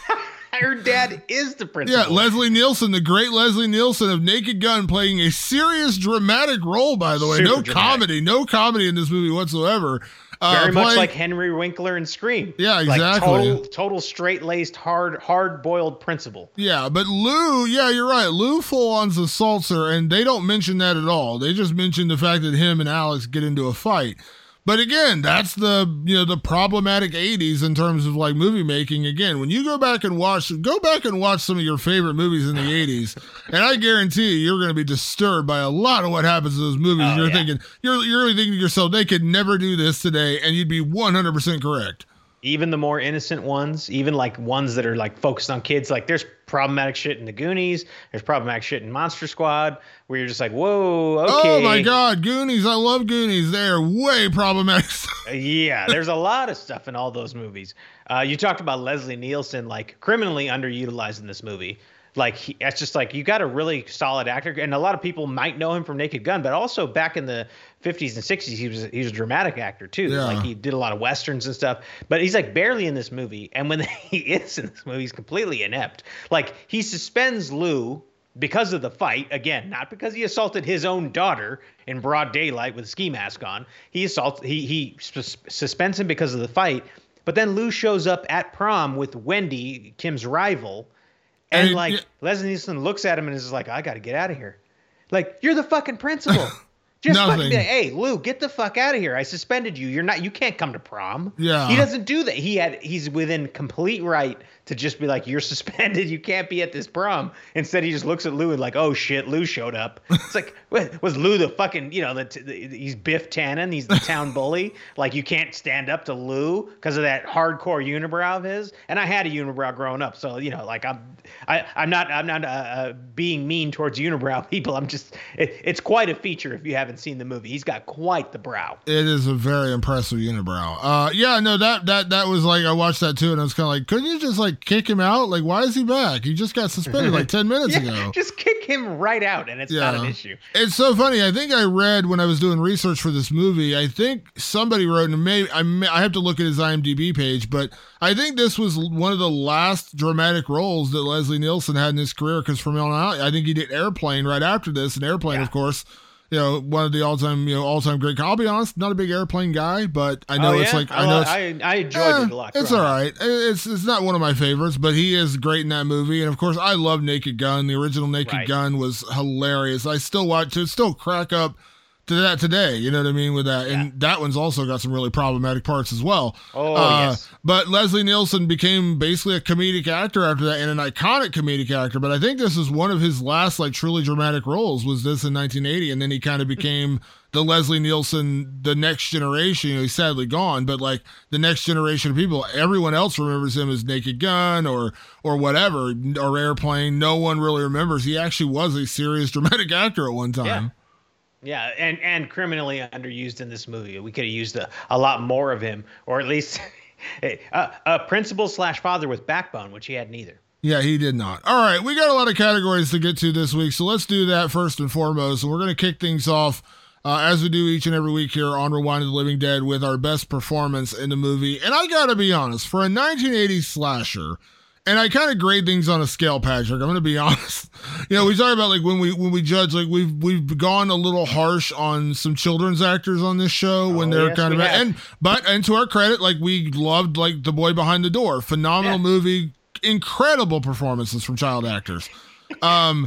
Her dad is the principal. Yeah, Leslie Nielsen, the great Leslie Nielsen of Naked Gun, playing a serious dramatic role, by the way. Super no dramatic. comedy, no comedy in this movie whatsoever. Very uh, much playing, like Henry Winkler in Scream. Yeah, exactly. Like total, total straight-laced, hard, hard-boiled principal. Yeah, but Lou, yeah, you're right. Lou full-on assaults her, and they don't mention that at all. They just mention the fact that him and Alex get into a fight. But again, that's the, you know, the problematic eighties in terms of like movie making. Again, when you go back and watch, go back and watch some of your favorite movies in the eighties, and I guarantee you, you're going to be disturbed by a lot of what happens in those movies. Oh, you're yeah. thinking, you're, you're really thinking to yourself, they could never do this today, and you'd be one hundred percent correct. Even the more innocent ones, even like ones that are like focused on kids, like there's problematic shit in the Goonies, there's problematic shit in Monster Squad, where you're just like, whoa, okay. Oh my God, Goonies, I love Goonies. They're way problematic. Yeah, there's a lot of stuff in all those movies. Uh, you talked about Leslie Nielsen, like criminally underutilized in this movie. Like, he, that's just like, you got a really solid actor. And a lot of people might know him from Naked Gun, but also back in the fifties and sixties, he was he was a dramatic actor too. Yeah. Like, he did a lot of Westerns and stuff, but he's like barely in this movie. And when he is in this movie, he's completely inept. Like, he suspends Lou because of the fight. Again, not because he assaulted his own daughter in broad daylight with a ski mask on. He assaults, he, he sus- suspends him because of the fight. But then Lou shows up at prom with Wendy, Kim's rival. And, And, like, yeah. Leslie Nielsen looks at him and is like, I got to get out of here. Like, you're the fucking principal. Just Nothing. fucking be like, hey, Lou, get the fuck out of here. I suspended you. You're not, you can't come to prom. Yeah. He doesn't do that. He had, he's within complete right to just be like, you're suspended. You can't be at this prom. Instead, he just looks at Lou and like, oh shit, Lou showed up. It's like, what, was Lou the fucking, you know, the, the he's Biff Tannen. He's the town bully. Like, you can't stand up to Lou because of that hardcore unibrow of his. And I had a unibrow growing up. So, you know, like I'm, I, I'm not, I'm not uh, uh, being mean towards unibrow people. I'm just, it, it's quite a feature if you haven't seen the movie. He's got quite the brow. It is a very impressive unibrow. Uh, yeah, no, that that that was like, I watched that too, and I was kind of like, couldn't you just like kick him out? Like, why is he back? He just got suspended like ten minutes Yeah, ago. just kick him right out, and it's not an issue. It's so funny. I think I read when I was doing research for this movie, I think somebody wrote, and maybe I, may, I have to look at his IMDb page, but I think this was one of the last dramatic roles that Leslie Nielsen had in his career, because from on out, I think he did Airplane right after this, and Airplane, Yeah. of course, you know, one of the all-time, you know, all-time great. I'll be honest, not a big Airplane guy, but I know Oh, it's yeah? like I, I know lo- it's, I, I enjoyed eh, it a lot. it's all right. It's it's not one of my favorites, but he is great in that movie. And of course, I love Naked Gun. The original Naked Right. Gun was hilarious. I still watch it, still crack up to that today. You know what I mean with that. And that one's also got some really problematic parts as well. Oh, Uh, yes. But Leslie Nielsen became basically a comedic actor after that, and an iconic comedic actor. But I think this is one of his last like truly dramatic roles, was this in nineteen eighty, and then he kind of became the Leslie Nielsen, the next generation. You know, he's sadly gone, but like the next generation of people, everyone else remembers him as Naked Gun or or whatever, or Airplane. No one really remembers. He actually was a serious dramatic actor at one time. Yeah. Yeah, and, and criminally underused in this movie. We could have used a, a lot more of him, or at least a, a principal slash father with backbone, which he had neither. Yeah, he did not. All right, we got a lot of categories to get to this week, so let's do that first and foremost. And we're going to kick things off, uh, as we do each and every week here on Rewind of the Living Dead, with our best performance in the movie. And I got to be honest, for a nineteen eighties slasher, and I kind of grade things on a scale, Patrick. I'm going to be honest. You know, we talk about like when we when we judge, like we've we've gone a little harsh on some children's actors on this show when Oh, they're yes, kind of we have. and but and to our credit, like we loved like The Boy Behind the Door, phenomenal Yeah. movie, incredible performances from child actors. Um,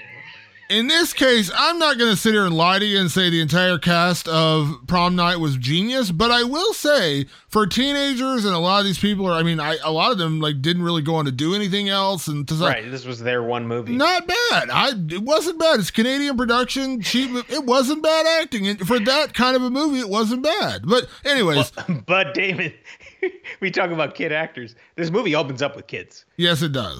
in this case, I'm not going to sit here and lie to you and say the entire cast of Prom Night was genius, but I will say for teenagers and a lot of these people are, I mean, I, a lot of them like didn't really go on to do anything else. And to, Right, this was their one movie. not bad. I, it wasn't bad. It's Canadian production, cheap. It wasn't bad acting. And for that kind of a movie, it wasn't bad. But anyways, But Damon, we talk about kid actors. This movie opens up with kids. yes, it does.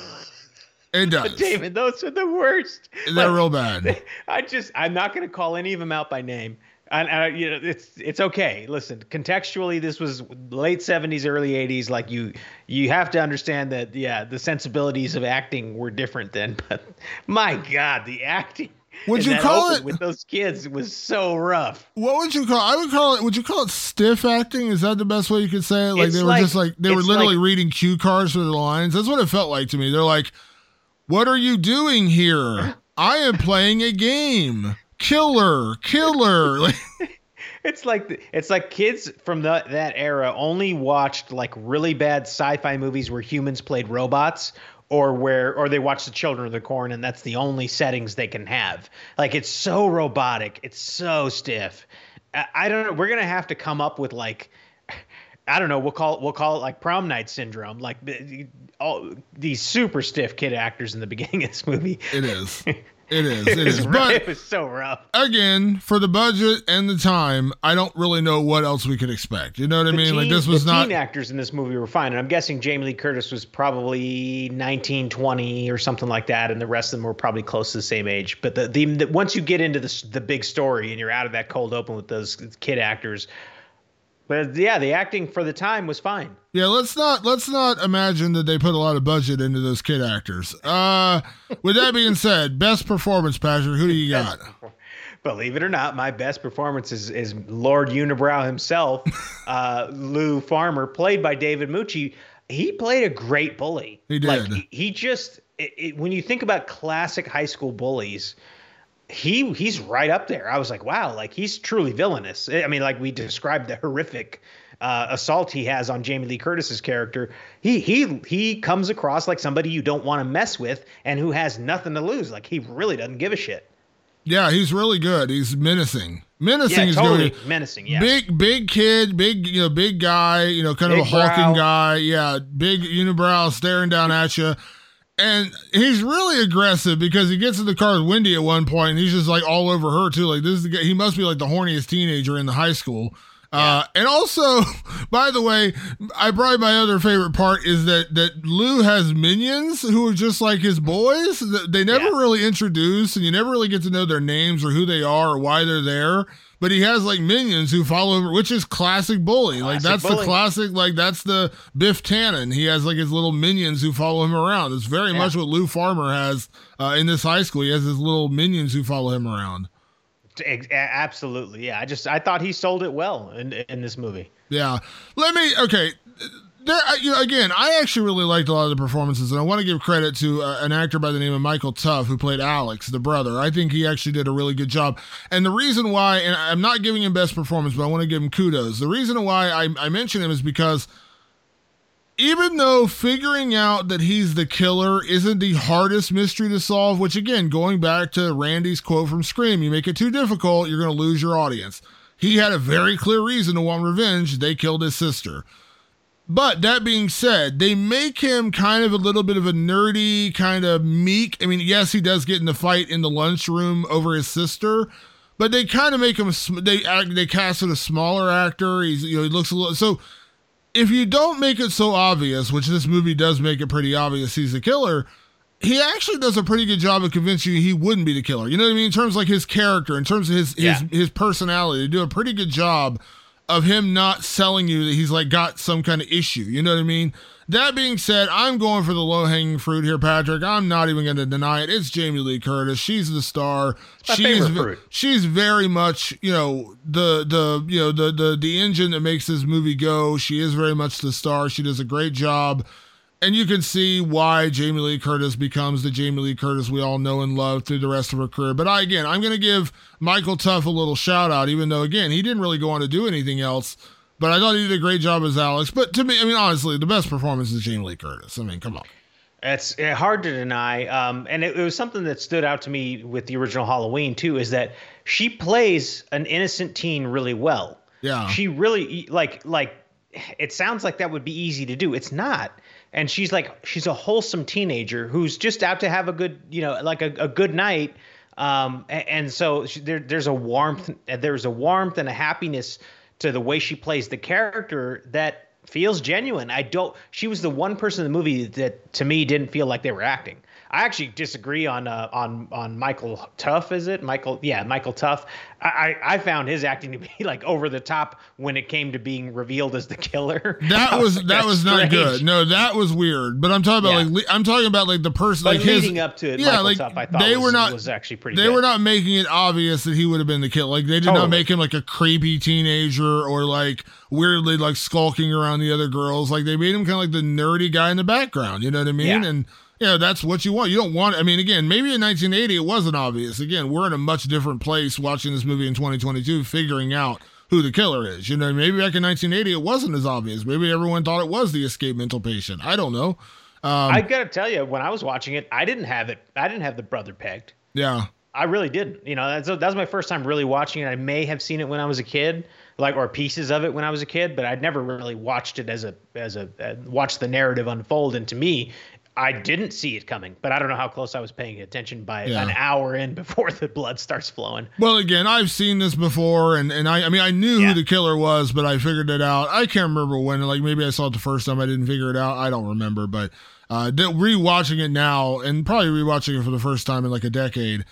It does. But Damon, those are the worst. They're Like, real bad. I just, I'm not going to call any of them out by name. And uh, you know, it's it's okay. Listen, contextually, this was late seventies, early eighties. Like you, you have to understand that. Yeah, the sensibilities of acting were different then. But my God, the acting. Would in you that call open it with those kids? Was so rough. What would you call? I would call it. Would you call it stiff acting? Is that the best way you could say it? Like It's they were like- just like they were it's literally like- reading cue cards for the lines. That's what it felt like to me. They're like, "What are you doing here? I am playing a game. Killer, killer." Like, It's like it's like kids from the, that era only watched like really bad sci-fi movies where humans played robots, or where or they watched The Children of the Corn, and that's the only settings they can have. Like it's so robotic, it's so stiff. I, I don't know. We're gonna have to come up with like, I don't know. We'll call it we'll call it like prom night syndrome. Like all these super stiff kid actors in the beginning of this movie. it is. It is. It It was, is. ru- But it was so rough. again, for the budget and the time, I don't really know what else we could expect. You know what I The mean? like teen- this was the not. teen actors in this movie were fine, and I'm guessing Jamie Lee Curtis was probably nineteen, twenty or something like that, and the rest of them were probably close to the same age. But the, the, the once you get into the the big story and you're out of that cold open with those kid actors, but yeah, the acting for the time was fine. Yeah, let's not let's not imagine that they put a lot of budget into those kid actors. Uh, with that being said, best performance, Patrick. Who do you got? Believe it or not, my best performance is, is Lord Unibrow himself, uh, Lou Farmer, played by David Mucci. He played a great bully. He did. Like, he, he just it, it, when you think about classic high school bullies, he he's right up there. I was like, wow, like he's truly villainous. I mean, like we described the horrific uh, assault he has on Jamie Lee Curtis's character. He he he comes across like somebody you don't want to mess with and who has nothing to lose. Like he really doesn't give a shit. Yeah, he's really good. He's menacing. Menacing Yeah, is totally good. menacing. Yeah. Big, big kid, big, you know, big guy, you know, kind of Big a hulking brow. guy. Yeah, big unibrow staring down at you. And he's really aggressive because he gets in the car with Wendy at one point and he's just like all over her too. Like this is the guy, he must be like the horniest teenager in the high school. Uh, and also, by the way, I probably my other favorite part is that that Lou has minions who are just like his boys. Th- They never Yeah. really introduce, and you never really get to know their names or who they are or why they're there. But he has like minions who follow him, which is classic bully. like Classic that's the bully. classic. Like that's the Biff Tannen. He has like his little minions who follow him around. It's very Yeah. much what Lou Farmer has uh, in this high school. He has his little minions who follow him around. Ex- a- Absolutely. Yeah. I just I thought he sold it well in in this movie. Yeah. Let me, okay. There, I- you know, again, I actually really liked a lot of the performances, and I want to give credit to uh, an actor by the name of Michael Tuff who played Alex, the brother. I think he actually did a really good job. And the reason why, and I'm not giving him best performance, but I want to give him kudos. The reason why I, I mention him is because even though figuring out that he's the killer isn't the hardest mystery to solve, which again, going back to Randy's quote from Scream, you make it too difficult, you're going to lose your audience. He had a very clear reason to want revenge. They killed his sister. But that being said, they make him kind of a little bit of a nerdy, kind of meek. I mean, yes, he does get in the fight in the lunchroom over his sister, but they kind of make him, sm- they act, they cast it a smaller actor. He's, you know, he looks a little, so if you don't make it so obvious, which this movie does make it pretty obvious he's the killer, he actually does a pretty good job of convincing you he wouldn't be the killer. You know what I mean? In terms of like his character, in terms of his, Yeah. his, his personality, they do a pretty good job of him not selling you that he's like got some kind of issue. You know what I mean? That being said, I'm going for the low-hanging fruit here, Patrick. I'm not even going to deny it. It's Jamie Lee Curtis. She's the star. my she's favorite ve- fruit. she's very much, you know, the the you know the the the engine that makes this movie go. She is very much the star. She does a great job. And you can see why Jamie Lee Curtis becomes the Jamie Lee Curtis we all know and love through the rest of her career. But I, again, I'm going to give Michael Tuff a little shout out, even though, again, he didn't really go on to do anything else. But I thought he did a great job as Alex. But to me, I mean, honestly, the best performance is Jamie Lee Curtis. I mean, come on. It's uh, hard to deny. Um, and it, it was something that stood out to me with the original Halloween, too, is that she plays an innocent teen really well. Yeah. She really, like, like, it sounds like that would be easy to do. It's not. And she's like, she's a wholesome teenager who's just out to have a good, you know, like a, a good night. Um, and, and so she, there, there's a warmth, there's a warmth and a happiness to the way she plays the character that feels genuine. I don't, she was the one person in the movie that to me didn't feel like they were acting. I actually disagree on uh, on on Michael Tuff. Is it Michael? Yeah, Michael Tuff. I, I I found his acting to be like over the top when it came to being revealed as the killer. That was like, that was not strange. good. No, that was weird. But I'm talking about Yeah. like I'm talking about like the person But like leading his, up to it, yeah, Michael like Tuff, I thought they was, were not was actually pretty. They good. were not making it obvious that he would have been the killer. Like they did Totally. not make him like a creepy teenager or like weirdly like skulking around the other girls. Like they made him kind of like the nerdy guy in the background. You know what I mean? Yeah. And you know, that's what you want. You don't want, I mean, again, maybe in nineteen eighty it wasn't obvious. Again, we're in a much different place watching this movie in twenty twenty-two, figuring out who the killer is. You know, maybe back in nineteen eighty it wasn't as obvious. Maybe everyone thought it was the escaped mental patient. I don't know. Um, I gotta tell you, when I was watching it, I didn't have it. I didn't have the brother pegged. yeah. I really didn't. You know, that's that was my first time really watching it. I may have seen it when I was a kid, like or pieces of it when I was a kid, but I'd never really watched it as a as a uh, watched the narrative unfold. And to me, I didn't see it coming. But I don't know how close I was paying attention by Yeah. an hour in before the blood starts flowing. Well, again, I've seen this before, and, and I, I mean, I knew Yeah. who the killer was, but I figured it out. I can't remember when. Like maybe I saw it the first time, I didn't figure it out. I don't remember, but uh, de- rewatching it now, and probably rewatching it for the first time in like a decade,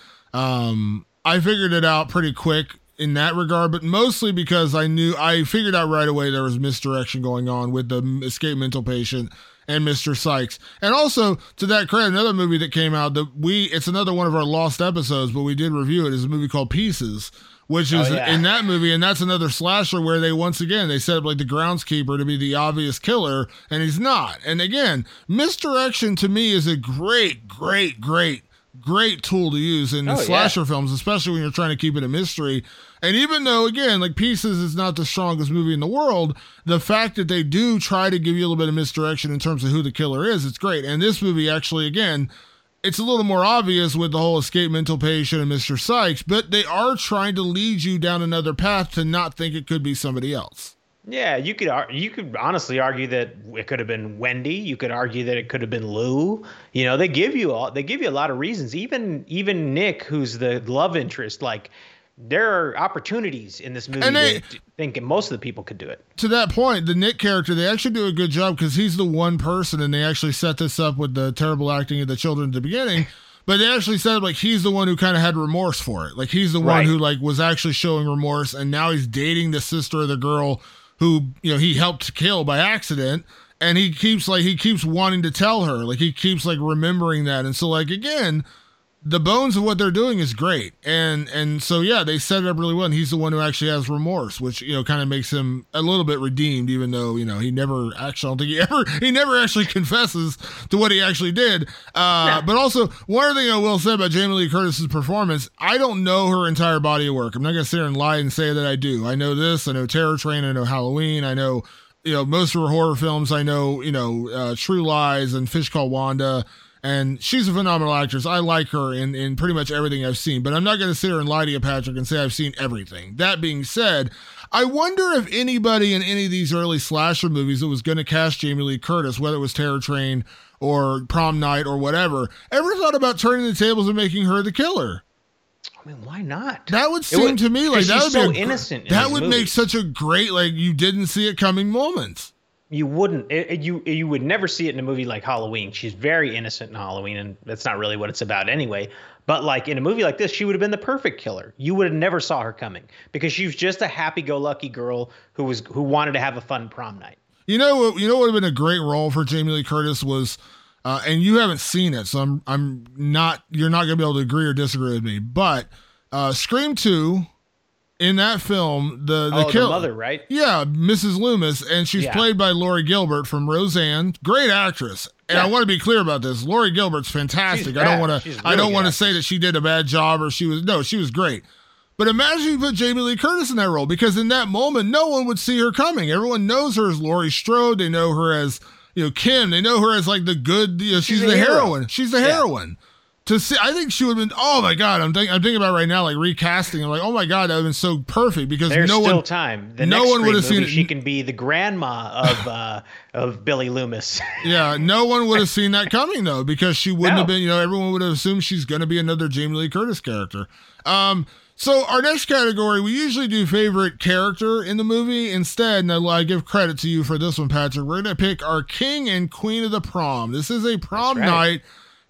um, I figured it out pretty quick in that regard. But mostly because I knew I figured out right away there was misdirection going on with the escaped mental patient and Mister Sykes. And also, to that credit, another movie that came out that we, it's another one of our lost episodes, but we did review it, is a movie called Pieces, which is Oh, yeah. in that movie, and that's another slasher where they, once again, they set up like the groundskeeper to be the obvious killer, and he's not. And again, misdirection to me is a great, great, great, great tool to use in Oh, slasher yeah. films, especially when you're trying to keep it a mystery. And even though, again, like Pieces is not the strongest movie in the world, the fact that they do try to give you a little bit of misdirection in terms of who the killer is, it's great. And this movie actually, again, it's a little more obvious with the whole escaped mental patient and Mister Sykes, but they are trying to lead you down another path to not think it could be somebody else. Yeah, you could ar- you could honestly argue that it could have been Wendy. You could argue that it could have been Lou. You know, they give you all they give you a lot of reasons. Even even Nick, who's the love interest, like there are opportunities in this movie And they- that I think most of the people could do it. To that point, the Nick character, they actually do a good job because he's the one person, and they actually set this up with the terrible acting of the children at the beginning. But they actually said like he's the one who kind of had remorse for it. Like he's the one Right. who like was actually showing remorse, and now he's dating the sister of the girl who, you know, he helped kill by accident. And he keeps like he keeps wanting to tell her, like he keeps like remembering that. And so like again, the bones of what they're doing is great. And and so yeah, they set it up really well. And he's the one who actually has remorse, which, you know, kind of makes him a little bit redeemed, even though, you know, he never actually I don't think he ever he never actually confesses to what he actually did. Uh but also one other thing I will say about Jamie Lee Curtis's performance, I don't know her entire body of work. I'm not gonna sit here and lie and say that I do. I know this, I know Terror Train, I know Halloween, I know, you know, most of her horror films, I know, you know, uh, True Lies and Fish Called Wanda. And she's a phenomenal actress. I like her in, in pretty much everything I've seen. But I'm not going to sit here and lie to you, Patrick, and say I've seen everything. That being said, I wonder if anybody in any of these early slasher movies that was going to cast Jamie Lee Curtis, whether it was Terror Train or Prom Night or whatever, ever thought about turning the tables and making her the killer. I mean, why not? That would It seem would- to me like 'cause that would she's so be a, innocent in that these would make movies. such a great, like, you didn't see it coming moment. You wouldn't. It, it- you you would never see it in a movie like Halloween. She's very innocent in Halloween, and that's not really what it's about anyway. But like in a movie like this, she would have been the perfect killer. You would have never saw her coming because she was just a happy-go-lucky girl who was who wanted to have a fun prom night. You know what? You know what would have been a great role for Jamie Lee Curtis was, uh, and you haven't seen it, so I'm I'm not. You're not gonna be able to agree or disagree with me. But uh, Scream two, in that film, the the Oh, the kill, mother, right? Yeah, Missus Loomis, and she's Yeah. played by Laurie Gilbert from Roseanne. Great actress. And I Yeah. want to be clear about this. Laurie Gilbert's fantastic. She's I don't bad. want She's to. a really I don't good want to actress. say that she did a bad job or she was. No, she was great. But imagine you put Jamie Lee Curtis in that role, because in that moment, no one would see her coming. Everyone knows her as Laurie Strode. They know her as, you know, Kim. They know her as like the good. You know, she's, She's a the hero. heroine. She's the Yeah. heroine. To see, I think she would have been. Oh my god, I'm think, I'm thinking about it right now, like recasting. I'm like, oh my god, that would have been so perfect because There's no still one. time. The no next one would Scream have seen movie, it. She can be the grandma of uh, of Billy Loomis. Yeah, no one would have seen that coming though, because she wouldn't No. have been, you know, everyone would have assumed she's going to be another Jamie Lee Curtis character. Um, so our next category, we usually do favorite character in the movie. Instead, and I I give credit to you for this one, Patrick, we're going to pick our king and queen of the prom. This is a prom That's right. night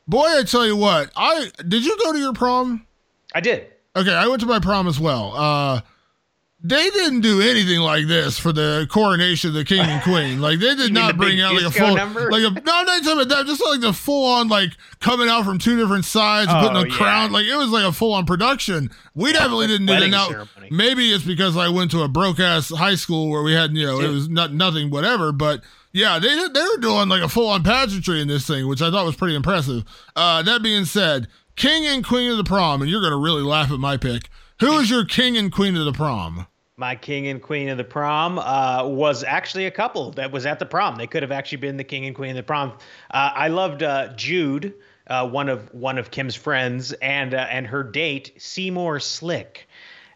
Boy, I tell you what, I did you go to your prom? I did. Okay, I went to my prom as well. Uh, they didn't do anything like this for the coronation of the king and queen. Like they did not bring out like a full, number? like a no, I'm not talking about that. Just like the full on like coming out from two different sides, and Oh, putting a yeah. crown. Like it was like a full on production. We definitely didn't do that. wedding Now ceremony. maybe it's because I went to a broke ass high school where we had you know it Yeah. was not nothing whatever, but. Yeah, they they were doing like a full on pageantry in this thing, which I thought was pretty impressive. Uh, that being said, king and queen of the prom, and you're gonna really laugh at my pick. Who is your king and queen of the prom? My king and queen of the prom uh, was actually a couple that was at the prom. They could have actually been the king and queen of the prom. Uh, I loved uh, Jude, uh, one of one of Kim's friends, and uh, and her date Seymour Slick.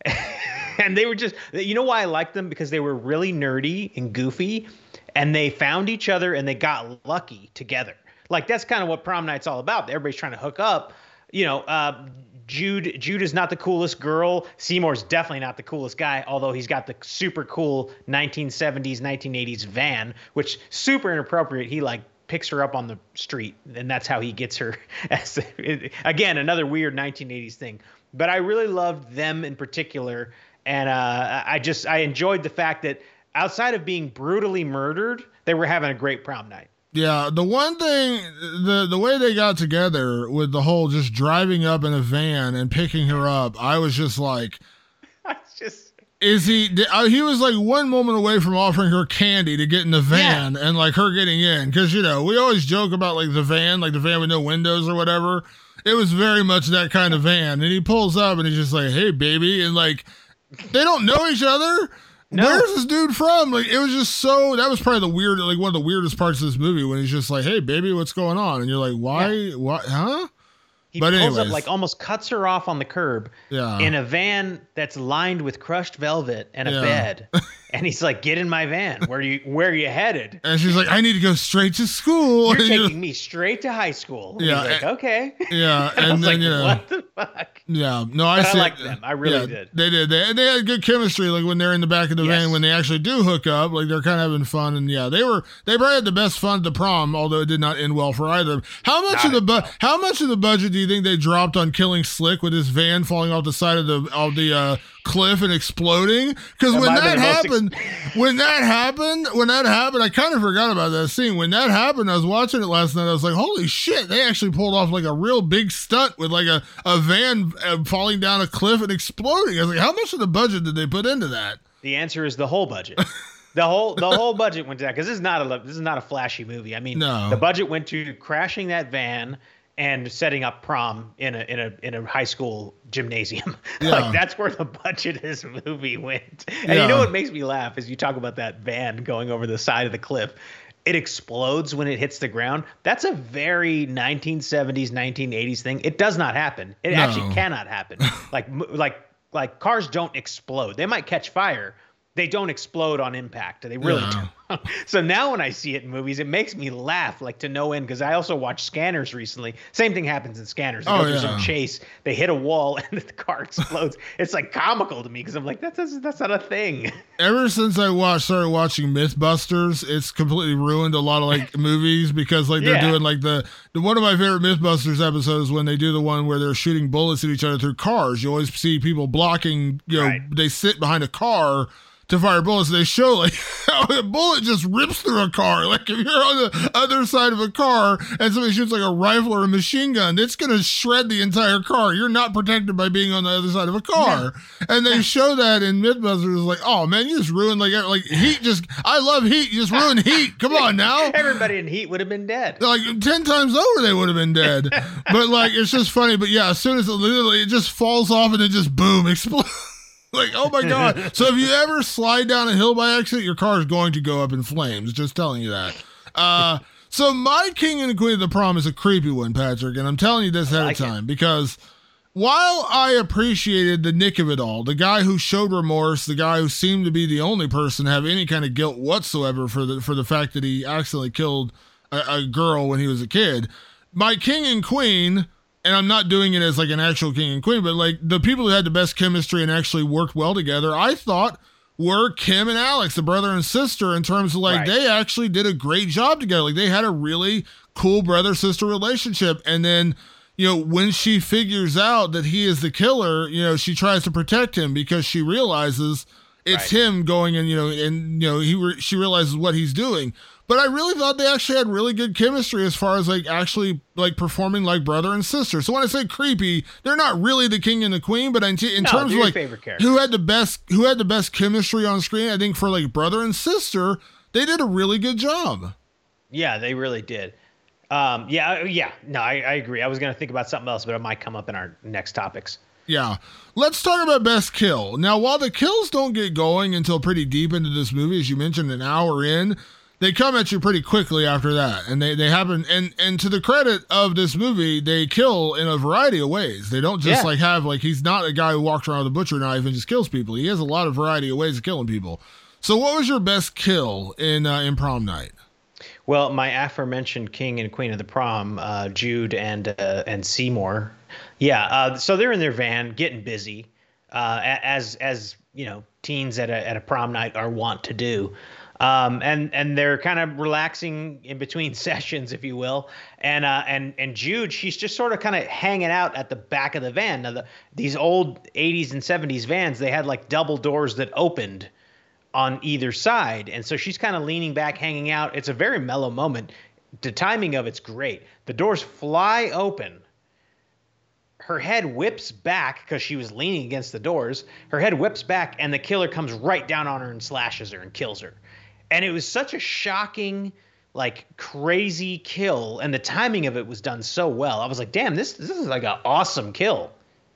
And they were just, you know why I liked them? Because they were really nerdy and goofy, and they found each other and they got lucky together. Like that's kind of what prom night's all about. Everybody's trying to hook up. You know, uh, Jude Jude is not the coolest girl. Seymour's definitely not the coolest guy, although he's got the super cool nineteen seventies, nineteen eighties van, which super inappropriate. He like picks her up on the street, and that's how he gets her. As again, another weird nineteen eighties thing. But I really loved them in particular, and uh, I just I enjoyed the fact that outside of being brutally murdered, they were having a great prom night. Yeah, the one thing, the the way they got together with the whole just driving up in a van and picking her up, I was just like, It's just is he? did- uh, He was like one moment away from offering her candy to get in the van and like her getting in, because you know we always joke about like the van, like the van with no windows or whatever. It was very much that kind of van, and he pulls up and he's just like, "Hey, baby," and like they don't know each other. No. Where's this dude from? Like, it was just so, that was probably the weird, like one of the weirdest parts of this movie when he's just like, "Hey, baby, what's going on?" And you're like, why, what, huh? he But pulls anyways. up, like almost cuts her off on the curb Yeah. in a van that's lined with crushed velvet and a Yeah. bed. And he's like, "Get in my van. Where do you where are you headed?" And she's like, "I need to go straight to school." You're And you're- taking me straight to high school. And Yeah, he's like, and- okay. yeah. And I And was then, like, you know, what the fuck? yeah, no, I But I see. liked them. I really yeah, did. They did. They, they had good chemistry. Like when they're in the back of the Yes. van, when they actually do hook up, like they're kind of having fun. And yeah, they were, they probably had the best fun at the prom, although it did not end well for either. How much Not of the, at bu- all. how much of the budget do you think they dropped on killing Slick with his van falling off the side of the, of the, uh, cliff and exploding? Because That when might have that been the most happened, when that happened, when that happened, I kind of forgot about that scene. When that happened, I was watching it last night. I was like, holy shit, they actually pulled off like a real big stunt with like a, a van uh, falling down a cliff and exploding. I was like, how much of the budget did they put into that? The answer is the whole budget. The whole the whole budget went to that because this is not a this is not a flashy movie. I mean, No. the budget went to crashing that van and setting up prom in a in a in a high school gymnasium. Yeah. Like that's where the budget of this movie went. And Yeah. you know what makes me laugh is you talk about that van going over the side of the cliff. It explodes when it hits the ground. That's a very nineteen seventies, nineteen eighties thing. It does not happen. It No. actually cannot happen. like m- like like cars don't explode. They might catch fire. They don't explode on impact. They really Yeah. don't. So now when I see it in movies, it makes me laugh like to no end because I also watched Scanners recently. Same thing happens in Scanners. They Oh, go through yeah. some chase, they hit a wall, and the car explodes. It's like comical to me because I'm like, that's, that's that's not a thing. Ever since I watched, started watching Mythbusters, it's completely ruined a lot of like movies because like they're Yeah. doing like the, the one of my favorite Mythbusters episodes when they do the one where they're shooting bullets at each other through cars. You always see people blocking, you know, Right. they sit behind a car to fire bullets. They show like how a bullet just rips through a car. Like if you're on the other side of a car and somebody shoots like a rifle or a machine gun, it's going to shred the entire car. You're not protected by being on the other side of a car. And they show that in Mythbusters. Like, oh man, you just ruined like, like heat just, I love heat. You just ruined heat. Come on now. Everybody in Heat would have been dead. Like ten times over, they would have been dead. But like, it's just funny. But yeah, as soon as it literally, it just falls off and it just boom, explodes. Like, oh my God. So if you ever slide down a hill by accident, your car is going to go up in flames. Just telling you that. Uh, so my king and queen of the prom is a creepy one, Patrick. And I'm telling you this ahead like of time because while I appreciated the nick of it all, the guy who showed remorse, the guy who seemed to be the only person to have any kind of guilt whatsoever for the, for the fact that he accidentally killed a, a girl when he was a kid, my king and queen, and I'm not doing it as like an actual king and queen, but like the people who had the best chemistry and actually worked well together, I thought were Kim and Alex, the brother and sister, in terms of like, Right. they actually did a great job together. Like they had a really cool brother-sister relationship. And then, you know, when she figures out that he is the killer, you know, she tries to protect him because she realizes it's Right. him going and, you know, and, you know, he re- she realizes what he's doing. But I really thought they actually had really good chemistry as far as like actually like performing like brother and sister. So when I say creepy, they're not really the king and the queen, but in, t- in No, terms they're of your like favorite characters. who had the best, who had the best chemistry on screen, I think for like brother and sister, they did a really good job. Yeah, they really did. Um, yeah, uh, yeah. No, I, I agree. I was going to think about something else, but it might come up in our next topics. Yeah. Let's talk about best kill. Now, while the kills don't get going until pretty deep into this movie, as you mentioned, an hour in, they come at you pretty quickly after that. And they, they happen, and, and to the credit of this movie, they kill in a variety of ways. They don't just Yeah. like have, like, he's not a guy who walks around with a butcher knife and just kills people. He has a lot of variety of ways of killing people. So what was your best kill in, uh, in Prom Night? Well, my aforementioned king and queen of the prom, uh, Jude and uh, and Seymour. Yeah, uh, so they're in their van getting busy, uh, a- as as you know, teens at a at a prom night are wont to do. Um, and and they're kind of relaxing in between sessions, if you will. And uh, and and Jude, she's just sort of kind of hanging out at the back of the van. Now, the, these old eighties and seventies vans, they had like double doors that opened on either side, and so she's kind of leaning back, hanging out. It's a very mellow moment. The timing of it's great. The doors fly open. Her head whips back because she was leaning against the doors. Her head whips back, and the killer comes right down on her and slashes her and kills her. And it was such a shocking, like crazy kill, and the timing of it was done so well. I was like, damn, this this is like an awesome kill.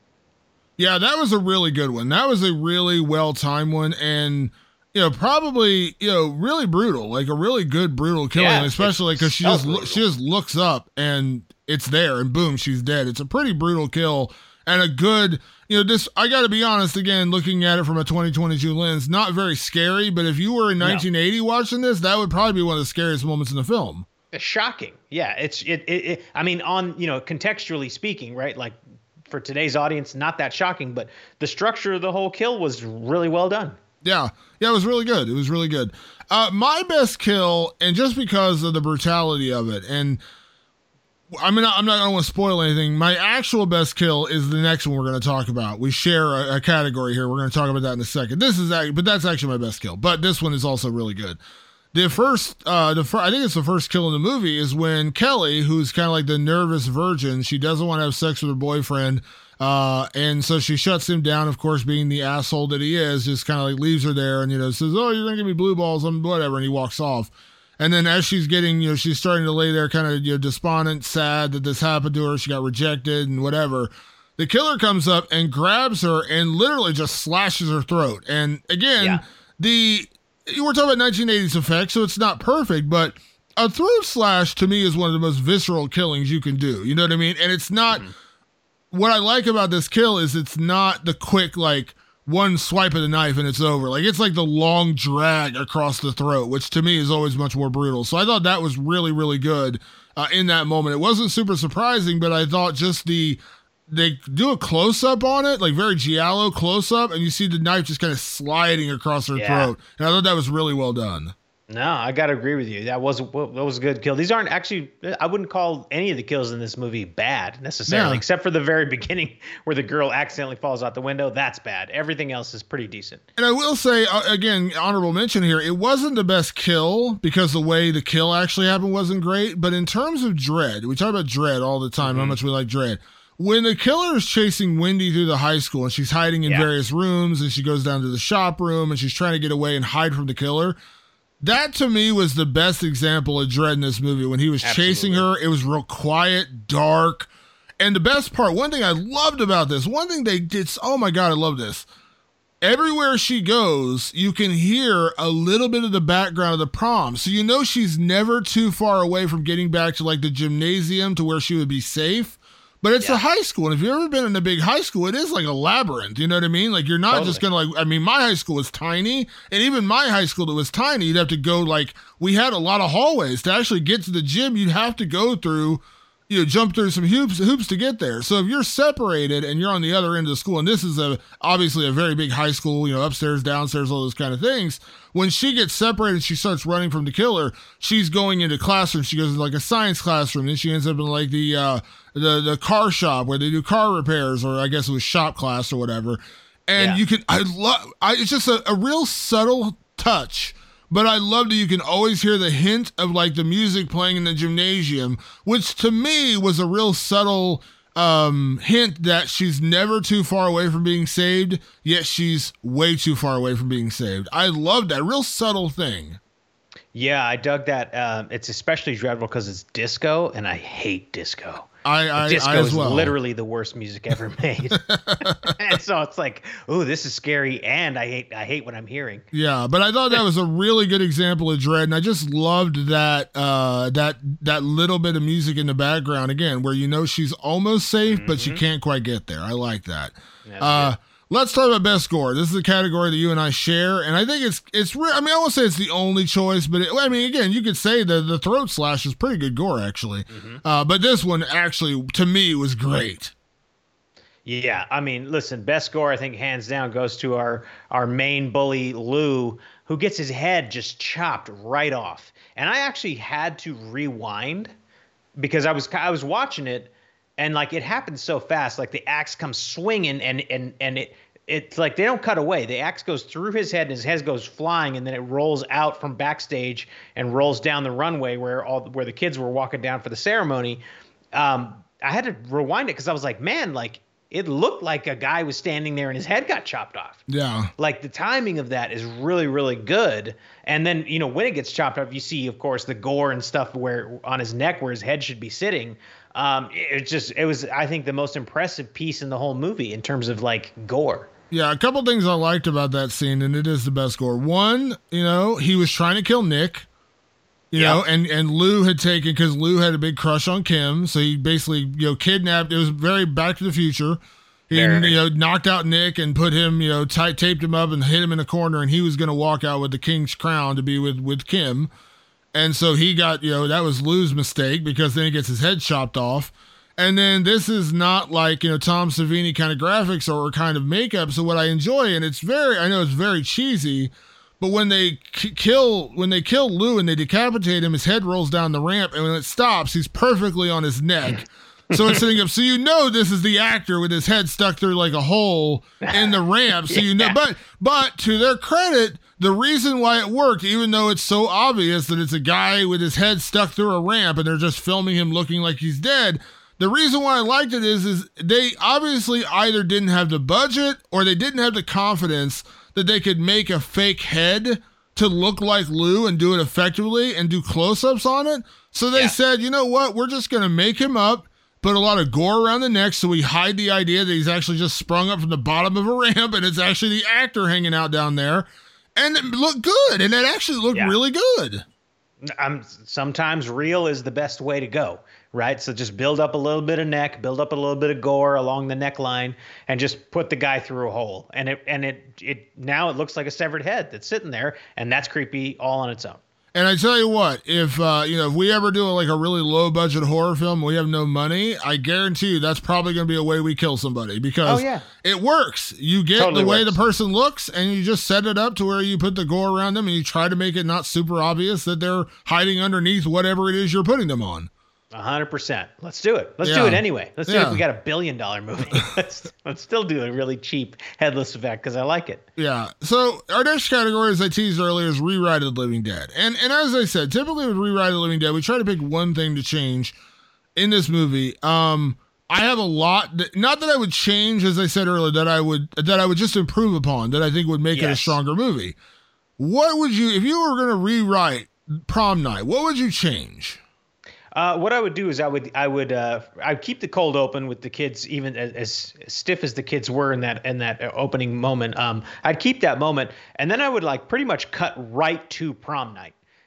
Yeah, that was a really good one. That was a really well-timed one, and you know, probably, you know, really brutal, like a really good brutal killing, Yeah, especially because she so just lo- brutal. she just looks up and it's there, and boom, she's dead. It's a pretty brutal kill and a good, you know, this. I got to be honest, again, looking at it from a twenty twenty-two lens, not very scary, but if you were in No. nineteen eighty watching this, that would probably be one of the scariest moments in the film. It's shocking. Yeah, it's it, it, it. I mean, on you know, contextually speaking, right? Like for today's audience, not that shocking, but the structure of the whole kill was really well done. Yeah, yeah, it was really good. It was really good. Uh, my best kill, and just because of the brutality of it, and I'm not, I'm not going to want to spoil anything. My actual best kill is the next one we're going to talk about. We share a, a category here. We're going to talk about that in a second. This is, act- but that's actually my best kill. But this one is also really good. The first, uh, the fir- I think it's the first kill in the movie is when Kelly, who's kind of like the nervous virgin, she doesn't want to have sex with her boyfriend. Uh, and so she shuts him down, of course, being the asshole that he is, just kind of like leaves her there and, you know, says, oh, you're going to give me blue balls, I'm whatever. And he walks off. And then as she's getting, you know, she's starting to lay there kind of, you know, despondent, sad that this happened to her. She got rejected and whatever. The killer comes up and grabs her and literally just slashes her throat. And again, Yeah. the, we're talking about nineteen eighties effects, so it's not perfect, but a throat slash to me is one of the most visceral killings you can do. You know what I mean? And it's not, mm-hmm. What I like about this kill is it's not the quick, like, one swipe of the knife and it's over. Like, it's like the long drag across the throat, which to me is always much more brutal. So I thought that was really, really good uh, in that moment. It wasn't super surprising, but I thought just the, they do a close-up on it, like very Giallo close-up, and you see the knife just kind of sliding across her Yeah. throat. And I thought that was really well done. No, I got to agree with you. That was that was a good kill. These aren't actually. I wouldn't call any of the kills in this movie bad necessarily, Yeah. except for the very beginning where the girl accidentally falls out the window. That's bad. Everything else is pretty decent. And I will say, uh, again, honorable mention here, it wasn't the best kill because the way the kill actually happened wasn't great. But in terms of dread, we talk about dread all the time, how much we like dread. When the killer is chasing Wendy through the high school and she's hiding in Yeah. various rooms and she goes down to the shop room and she's trying to get away and hide from the killer, that to me was the best example of dread in this movie. When he was chasing her, it was real quiet, dark. And the best part, one thing I loved about this, one thing they did, oh my God, I love this. Everywhere she goes, you can hear a little bit of the background of the prom. So you know she's never too far away from getting back to like the gymnasium to where she would be safe. But it's Yeah. a high school. And if you've ever been in a big high school, it is like a labyrinth. You know what I mean? Like you're not Totally. just going to like, I mean, my high school was tiny. And even my high school that was tiny, you'd have to go like, we had a lot of hallways to actually get to the gym. You'd have to go through, you know, jump through some hoops hoops to get there. So if you're separated and you're on the other end of the school, and this is a obviously a very big high school, you know, upstairs, downstairs, all those kind of things. When she gets separated, she starts running from the killer. She's going into classroom. She goes into like a science classroom. Then she ends up in like the uh, the the car shop where they do car repairs, or I guess it was shop class or whatever. And yeah. you can, I love, I it's just a, a real subtle touch. But I love that you can always hear the hint of like the music playing in the gymnasium, which to me was a real subtle um, hint that she's never too far away from being saved, yet she's way too far away from being saved. I love that real subtle thing. Yeah, I dug that. Um, it's especially dreadful because it's disco, and I hate disco. I, I, disco I as is well. literally the worst music ever made. And so it's like, oh, this is scary, and I hate I hate what I'm hearing. Yeah, but I thought that was a really good example of dread, and I just loved that uh, that that little bit of music in the background again, where you know she's almost safe, mm-hmm. but she can't quite get there. I like that. Uh, let's talk about best score. This is a category that you and I share, and I think it's it's. Re- I mean, I won't say it's the only choice, but it, I mean, again, you could say the the throat slash is pretty good gore actually, mm-hmm. uh, but this one actually to me was great. Yeah, I mean, listen, best score I think hands down goes to our our main bully Lou, who gets his head just chopped right off, and I actually had to rewind because I was I was watching it. And like it happens so fast, like the axe comes swinging, and and and it it's like they don't cut away. The axe goes through his head, and his head goes flying, and then it rolls out from backstage and rolls down the runway where all where the kids were walking down for the ceremony. Um, I had to rewind it because I was like, man, like it looked like a guy was standing there and his head got chopped off. Yeah, like the timing of that is really really good. And then you know when it gets chopped off, you see of course the gore and stuff where on his neck where his head should be sitting. Um, it just, it was, I think, the most impressive piece in the whole movie in terms of like gore. Yeah, a couple things I liked about that scene, and it is the best gore. One, you know, he was trying to kill Nick, you yep. know, and, and Lou had taken, because Lou had a big crush on Kim, so he basically, you know, kidnapped, it was very Back to the Future. He, very. you know, knocked out Nick and put him, you know, tight, taped him up and hit him in a corner, and he was going to walk out with the king's crown to be with, with Kim. And so he got, you know, that was Lou's mistake because then he gets his head chopped off. And then this is not like, you know, Tom Savini kind of graphics or kind of makeup. So what I enjoy, and it's very, I know it's very cheesy, but when they k- kill, when they kill Lou and they decapitate him, his head rolls down the ramp. And when it stops, he's perfectly on his neck. So it's sitting up. So you know this is the actor with his head stuck through like a hole in the ramp. So you know, but but to their credit, the reason why it worked, even though it's so obvious that it's a guy with his head stuck through a ramp and they're just filming him looking like he's dead, the reason why I liked it is, is they obviously either didn't have the budget or they didn't have the confidence that they could make a fake head to look like Lou and do it effectively and do close-ups on it. So they yeah. said, you know what, we're just going to make him up, put a lot of gore around the neck so we hide the idea that he's actually just sprung up from the bottom of a ramp and it's actually the actor hanging out down there. And it looked good, and it actually looked yeah. really good. Um, sometimes real is the best way to go, right? So just build up a little bit of neck, build up a little bit of gore along the neckline, and just put the guy through a hole. And it and it it now it looks like a severed head that's sitting there, and that's creepy all on its own. And I tell you what, if uh, you know, if we ever do like a really low budget horror film, we have no money, I guarantee you that's probably going to be a way we kill somebody because oh, yeah. it works. You get totally the way works. The person looks and you just set it up to where you put the gore around them and you try to make it not super obvious that they're hiding underneath whatever it is you're putting them on. A hundred percent. Let's do it. Let's yeah. do it anyway. Let's do yeah. it if we got a billion dollar movie. let's, let's still do a really cheap headless effect because I like it. Yeah. So our next category, as I teased earlier, is Rewrite of the Living Dead. And and as I said, typically with Rewrite of the Living Dead, we try to pick one thing to change in this movie. Um, I have a lot that, not that I would change, as I said earlier, that I would that I would just improve upon, that I think would make yes. it a stronger movie. What would you, if you were going to rewrite Prom Night, what would you change? Uh, what I would do is I would I would uh, I would keep the cold open with the kids, even as, as stiff as the kids were in that in that opening moment. Um, I'd keep that moment, and then I would like pretty much cut right to prom night,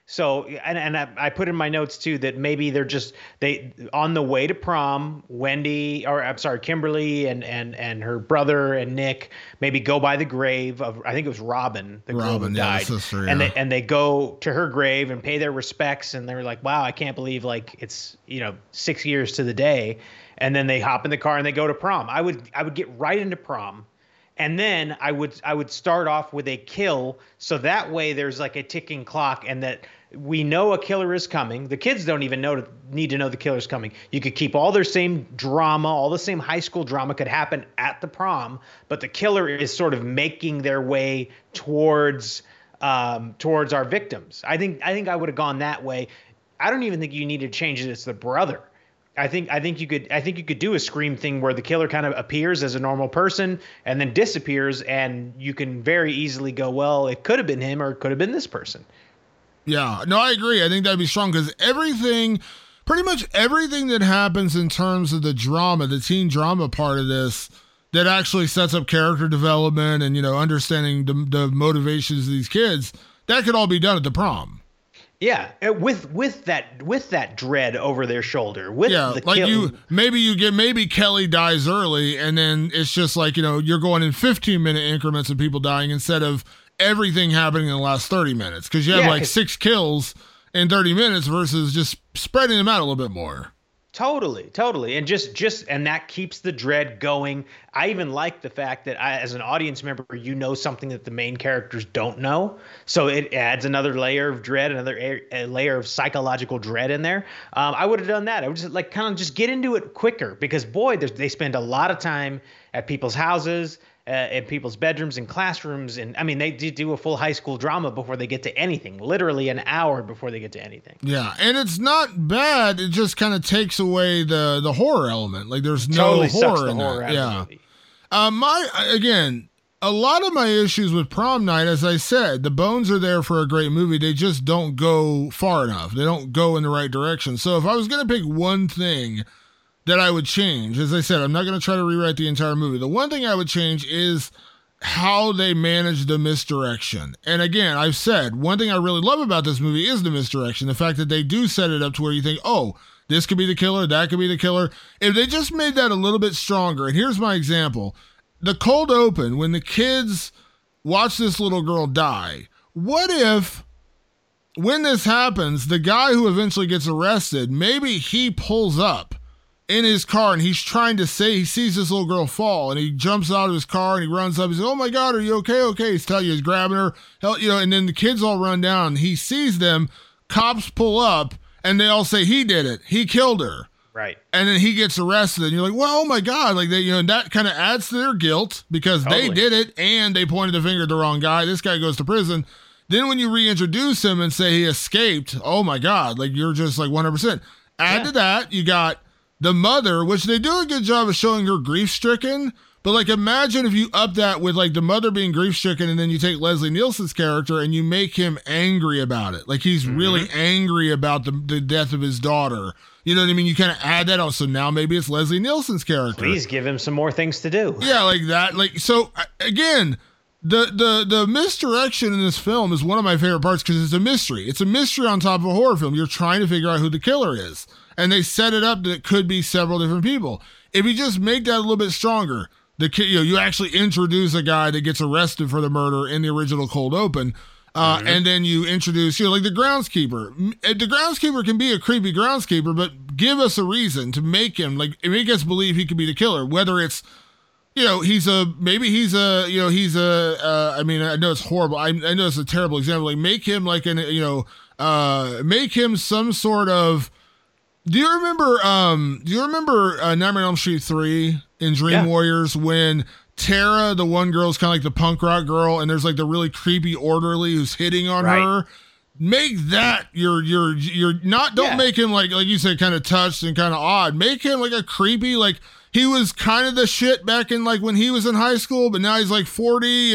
So, and, and I, I put in my notes too that maybe they're just they on the way to prom. Wendy, or I'm sorry, Kimberly and and and her brother and Nick maybe go by the grave of, I think it was Robin, the girl Robin, who yeah, died, the sister, yeah. and they and they go to her grave and pay their respects, and they're like, wow, I can't believe like it's you know six years to the day, and then they hop in the car and they go to prom. I would I would get right into prom. And then I would I would start off with a kill, so that way there's like a ticking clock, and that we know a killer is coming. The kids don't even know to, need to know the killer's coming. You could keep all their same drama, all the same high school drama could happen at the prom, but the killer is sort of making their way towards um, towards our victims. I think I think I would have gone that way. I don't even think you need to change it. It's the brother. I think I think you could I think you could do a Scream thing where the killer kind of appears as a normal person and then disappears, and you can very easily go, well, it could have been him or it could have been this person. Yeah, no, I agree. I think that'd be strong because everything, pretty much everything that happens in terms of the drama, the teen drama part of this, that actually sets up character development and, you know, understanding the, the motivations of these kids, that could all be done at the prom. Yeah, with with that with that dread over their shoulder. With yeah, the like kill- you, maybe you get maybe Kelly dies early, and then it's just like, you know, you're going in fifteen minute increments of people dying instead of everything happening in the last thirty minutes, because you have Yeah, like six kills in thirty minutes versus just spreading them out a little bit more. Totally, totally. And just, just, and that keeps the dread going. I even like the fact that I, as an audience member, you know something that the main characters don't know. So it adds another layer of dread, another a, a layer of psychological dread in there. Um, I would have done that. I would just like kind of just get into it quicker, because boy, they spend a lot of time at people's houses, Uh, in people's bedrooms and classrooms. And I mean, they do a full high school drama before they get to anything, literally an hour before they get to anything. Yeah. And it's not bad. It just kind of takes away the, the horror element. Like there's no Totally sucks horror the in horror there. out of the Yeah. movie. Um, my, again, a lot of my issues with Prom Night, as I said, the bones are there for a great movie. They just don't go far enough. They don't go in the right direction. So if I was going to pick one thing that I would change, as I said, I'm not going to try to rewrite the entire movie. The one thing I would change is how they manage the misdirection. And again, I've said, one thing I really love about this movie is the misdirection. The fact that they do set it up to where you think, oh, this could be the killer, that could be the killer. If they just made that a little bit stronger, and here's my example. The cold open, when the kids watch this little girl die, what if, when this happens, the guy who eventually gets arrested, maybe he pulls up in his car and he's trying to say, he sees this little girl fall and he jumps out of his car and he runs up. He's like, oh my God, are you okay? Okay. He's telling you, he's grabbing her, hell, you know, and then the kids all run down. He sees them, cops pull up and they all say, he did it. He killed her. Right. And then he gets arrested and you're like, well, oh my God. Like they, you know, and that kind of adds to their guilt because Totally. they did it and they pointed the finger at the wrong guy. This guy goes to prison. Then when you reintroduce him and say he escaped, oh my God, like you're just like one hundred percent. Add Yeah. to that, you got the mother, which they do a good job of showing her grief-stricken, but like imagine if you up that with like the mother being grief-stricken and then you take Leslie Nielsen's character and you make him angry about it. Like he's mm-hmm. really angry about the, the death of his daughter. You know what I mean? You kind of add that on. So now maybe it's Leslie Nielsen's character. Please give him some more things to do. Yeah, like that. Like, so again, the, the, the misdirection in this film is one of my favorite parts because it's a mystery. It's a mystery on top of a horror film. You're trying to figure out who the killer is. And they set it up that it could be several different people. If you just make that a little bit stronger, the kid, you know, you actually introduce a guy that gets arrested for the murder in the original cold open, uh, mm-hmm. and then you introduce, you know, like the groundskeeper. The groundskeeper can be a creepy groundskeeper, but give us a reason to make him, like, make us believe he could be the killer. Whether it's, you know, he's a, maybe he's a, you know, he's a, uh, I mean, I know it's horrible. I, I know it's a terrible example. Like, make him like an, you know, uh, make him some sort of. Do you remember? Um, do you remember uh, Nightmare on Elm Street three in Dream yeah. Warriors when Tara, the one girl, is kind of like the punk rock girl, and there's like the really creepy orderly who's hitting on right. her. Make that your your your not. Don't yeah. make him like like you said, kind of touched and kind of odd. Make him like a creepy, like he was kind of the shit back in like when he was in high school, but now he's like forty and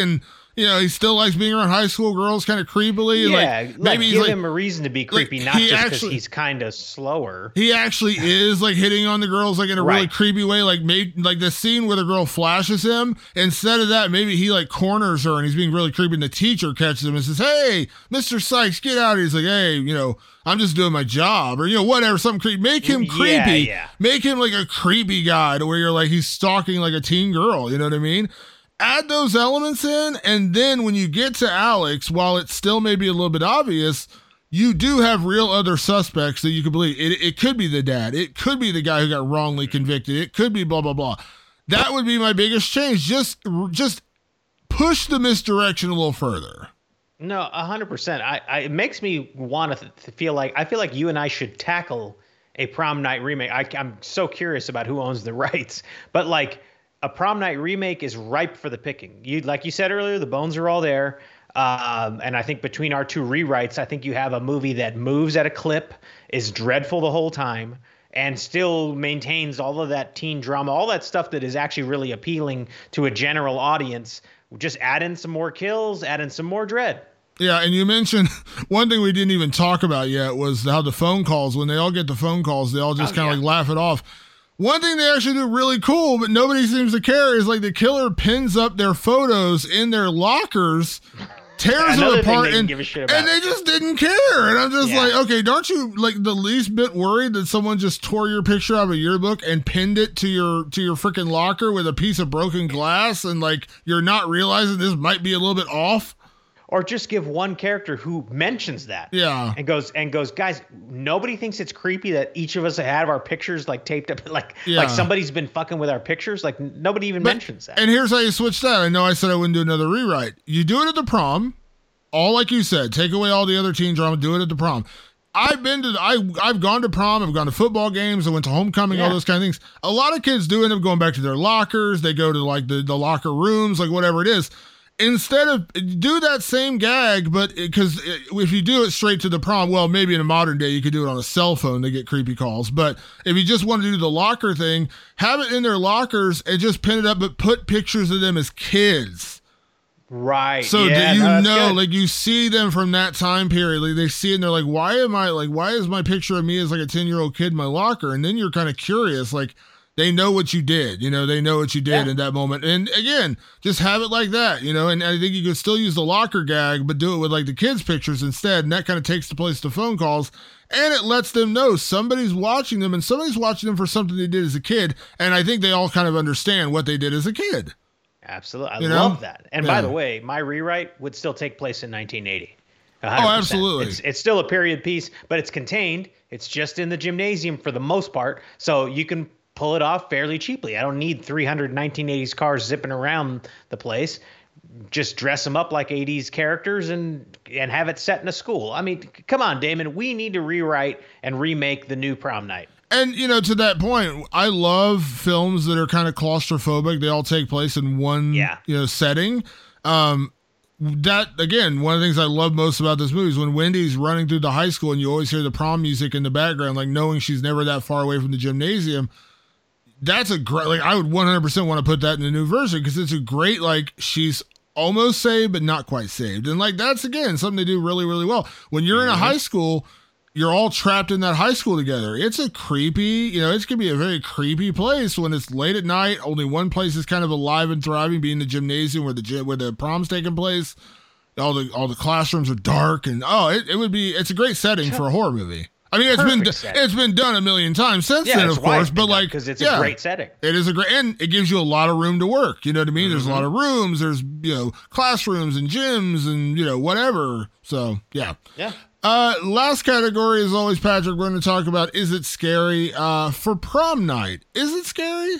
You know, he still likes being around high school girls kind of creepily. Yeah, like, like maybe he's give like, him a reason to be creepy, like, not he just because actually- he's kind of slower. he actually is like hitting on the girls like in a really Right. creepy way. Like maybe like the scene where the girl flashes him. Instead of that, maybe he like corners her and he's being really creepy. And the teacher catches him and says, "Hey, Mister Sykes, get out of here." He's like, "Hey, you know, I'm just doing my job," or you know, whatever. Something creepy. Make him Yeah, creepy. yeah. Make him like a creepy guy to where you're like he's stalking like a teen girl. You know what I mean? Add those elements in, and then when you get to Alex, while it still may be a little bit obvious, you do have real other suspects that you could believe. It, it could be the dad. It could be the guy who got wrongly convicted. It could be blah, blah, blah. That would be my biggest change. Just, just push the misdirection a little further. No, a hundred percent. I, I, it makes me want to, th- to feel like I feel like you and I should tackle a Prom Night remake. I, I'm so curious about who owns the rights, but like a Prom Night remake is ripe for the picking. You, like you said earlier, the bones are all there. Um, and I think between our two rewrites, I think you have a movie that moves at a clip, is dreadful the whole time, and still maintains all of that teen drama, all that stuff that is actually really appealing to a general audience. Just add in some more kills, add in some more dread. Yeah, and you mentioned one thing we didn't even talk about yet was how the phone calls, when they all get the phone calls, they all just Oh, kind of yeah. like laugh it off. One thing they actually do really cool, but nobody seems to care, is like the killer pins up their photos in their lockers, tears Another them thing apart, they didn't and, give a shit about. and they just didn't care. And I'm just Yeah. like, okay, don't you like the least bit worried that someone just tore your picture out of a yearbook and pinned it to your to your freaking locker with a piece of broken glass, and like you're not realizing this might be a little bit off? Or just give one character who mentions that. Yeah. And goes and goes, guys, nobody thinks it's creepy that each of us have our pictures like taped up, like Yeah. like somebody's been fucking with our pictures. Like n- nobody even But- mentions that. And here's how you switch that. I know I said I wouldn't do another rewrite. You do it at the prom, all like you said. Take away all the other teen drama. Do it at the prom. I've been to, I, I've gone to prom. I've gone to football games. I went to homecoming. All Yeah. those kind of things. A lot of kids do end up going back to their lockers. They go to like the, the locker rooms, like whatever it is. Instead of do that same gag, but because if you do it straight to the prom, well, maybe in a modern day you could do it on a cell phone to get creepy calls. But if you just want to do the locker thing, have it in their lockers and just pin it up, but put pictures of them as kids. Right. So yeah, do you no, that's know, good. like you see them from that time period, like they see it and they're like, why am I like, why is my picture of me as like a ten year old kid in my locker? And then you're kind of curious, like they know what you did, you know, they know what you did Yeah. in that moment. And again, just have it like that, you know, and I think you could still use the locker gag, but do it with like the kids' pictures instead. And that kind of takes the place to phone calls. And it lets them know somebody's watching them and somebody's watching them for something they did as a kid. And I think they all kind of understand what they did as a kid. Absolutely. I You know? love that. And Yeah. by the way, my rewrite would still take place in nineteen eighty. one hundred Oh, percent. absolutely. It's, it's still a period piece, but it's contained. It's just in the gymnasium for the most part. So you can pull it off fairly cheaply. I don't need three hundred nineteen eighties cars zipping around the place. Just dress them up like eighties characters and and have it set in a school. I mean, c- come on, Damon. We need to rewrite and remake the new Prom Night. And, you know, to that point, I love films that are kind of claustrophobic. They all take place in one, Yeah. you know, setting. Um, that, again, one of the things I love most about this movie is when Wendy's running through the high school and you always hear the prom music in the background, like knowing she's never that far away from the gymnasium. That's a great, like, I would one hundred percent want to put that in the new version because it's a great, like, she's almost saved, but not quite saved. And, like, that's, again, something they do really, really well. When you're in a high school, you're all trapped in that high school together. It's a creepy, you know, it's going to be a very creepy place when it's late at night. Only one place is kind of alive and thriving, being the gymnasium where the gym, where the prom's taking place. All the all the classrooms are dark, and oh, it, it would be. It's a great setting for a horror movie. I mean, it's Perfect been setting. it's been done a million times since Yeah, then, that's of why course. it's been But done, like, 'cause it's yeah, a great setting. It is a great, and it gives you a lot of room to work. You know what I mean? There's a lot of rooms. There's you know classrooms and gyms and you know whatever. So yeah. Yeah. Uh, last category is always, Patrick, we're going to talk about, is it scary? Uh, for prom night, is it scary?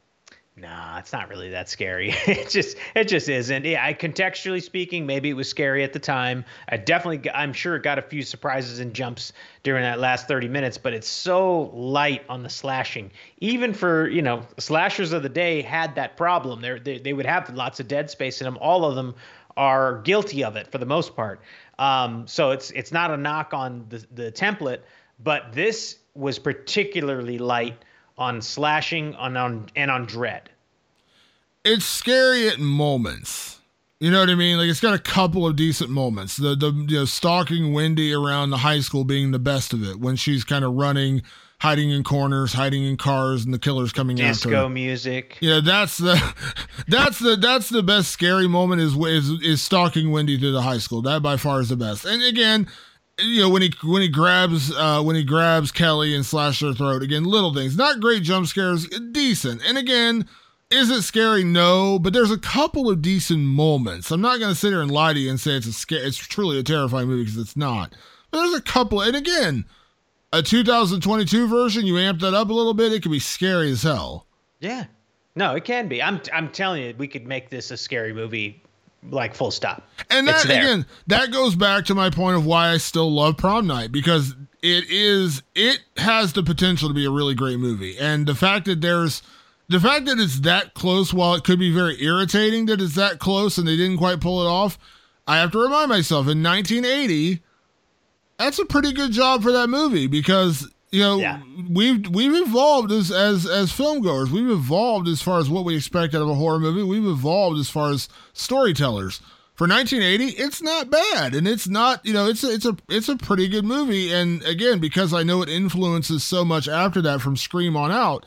Nah, it's not really that scary. It just, it just isn't. Yeah, I contextually speaking, maybe it was scary at the time. I definitely, g- I'm sure it got a few surprises and jumps during that last thirty minutes, but it's so light on the slashing. Even for, you know, slashers of the day had that problem. They're, they they would have lots of dead space in them. All of them are guilty of it for the most part. Um, so it's it's not a knock on the the template, but this was particularly light on slashing on, on and on dread. It's scary at moments. You know what I mean? Like, it's got a couple of decent moments. The the you know, stalking Wendy around the high school being the best of it, when she's kind of running, hiding in corners, hiding in cars, and the killer's coming after her. Disco music. Yeah, that's the that's the that's the best scary moment is is is stalking Wendy through the high school. That by far is the best. And again, you know, when he when he grabs uh, when he grabs Kelly and slashes her throat. Again, little things, not great jump scares, decent. And again, is it scary? No, but there's a couple of decent moments. I'm not going to sit here and lie to you and say it's a sca- it's truly a terrifying movie, because it's not. But there's a couple, and again, a two thousand twenty-two version, you amp that up a little bit, it can be scary as hell. Yeah. No, it can be. I'm I'm telling you, we could make this a scary movie, like, full stop. And that, again, that goes back to my point of why I still love Prom Night, because it is, it has the potential to be a really great movie. And the fact that there's, the fact that it's that close, while it could be very irritating that it's that close and they didn't quite pull it off, I have to remind myself, in nineteen eighty, that's a pretty good job for that movie, because, you know, yeah. we've we've evolved as as as film goers. We've evolved as far as what we expect out of a horror movie. We've evolved as far as storytellers. For nineteen eighty, it's not bad, and it's not, you know, it's a, it's a it's a pretty good movie. And again, because I know it influences so much after that from Scream on out,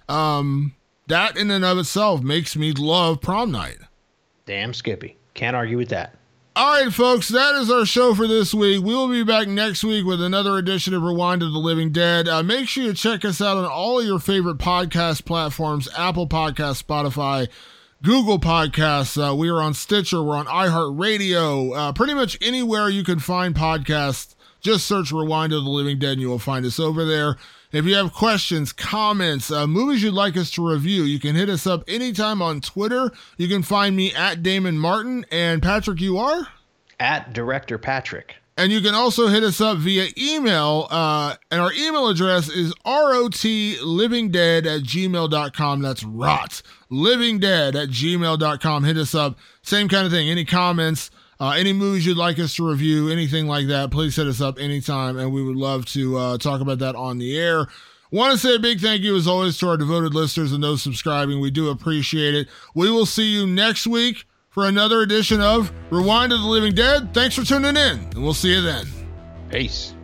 um, that in and of itself makes me love Prom Night. Damn Skippy. Can't argue with that. All right, folks, that is our show for this week. We will be back next week with another edition of Rewind of the Living Dead. Uh, make sure you check us out on all of your favorite podcast platforms, Apple Podcasts, Spotify, Google Podcasts. Uh, we are on Stitcher. We're on iHeartRadio. Uh, pretty much anywhere you can find podcasts, just search Rewind of the Living Dead and you will find us over there. If you have questions, comments, uh, movies you'd like us to review, you can hit us up anytime on Twitter. You can find me at Damon Martin. And Patrick, you are? At Director Patrick. And you can also hit us up via email. Uh, and our email address is rotlivingdead at gmail dot com. That's rot. livingdead at gmail dot com. Hit us up. Same kind of thing. Any comments, uh, any movies you'd like us to review, anything like that, please hit us up anytime. And we would love to uh, talk about that on the air. Want to say a big thank you, as always, to our devoted listeners and those subscribing. We do appreciate it. We will see you next week for another edition of Rewind of the Living Dead. Thanks for tuning in, and we'll see you then. Peace.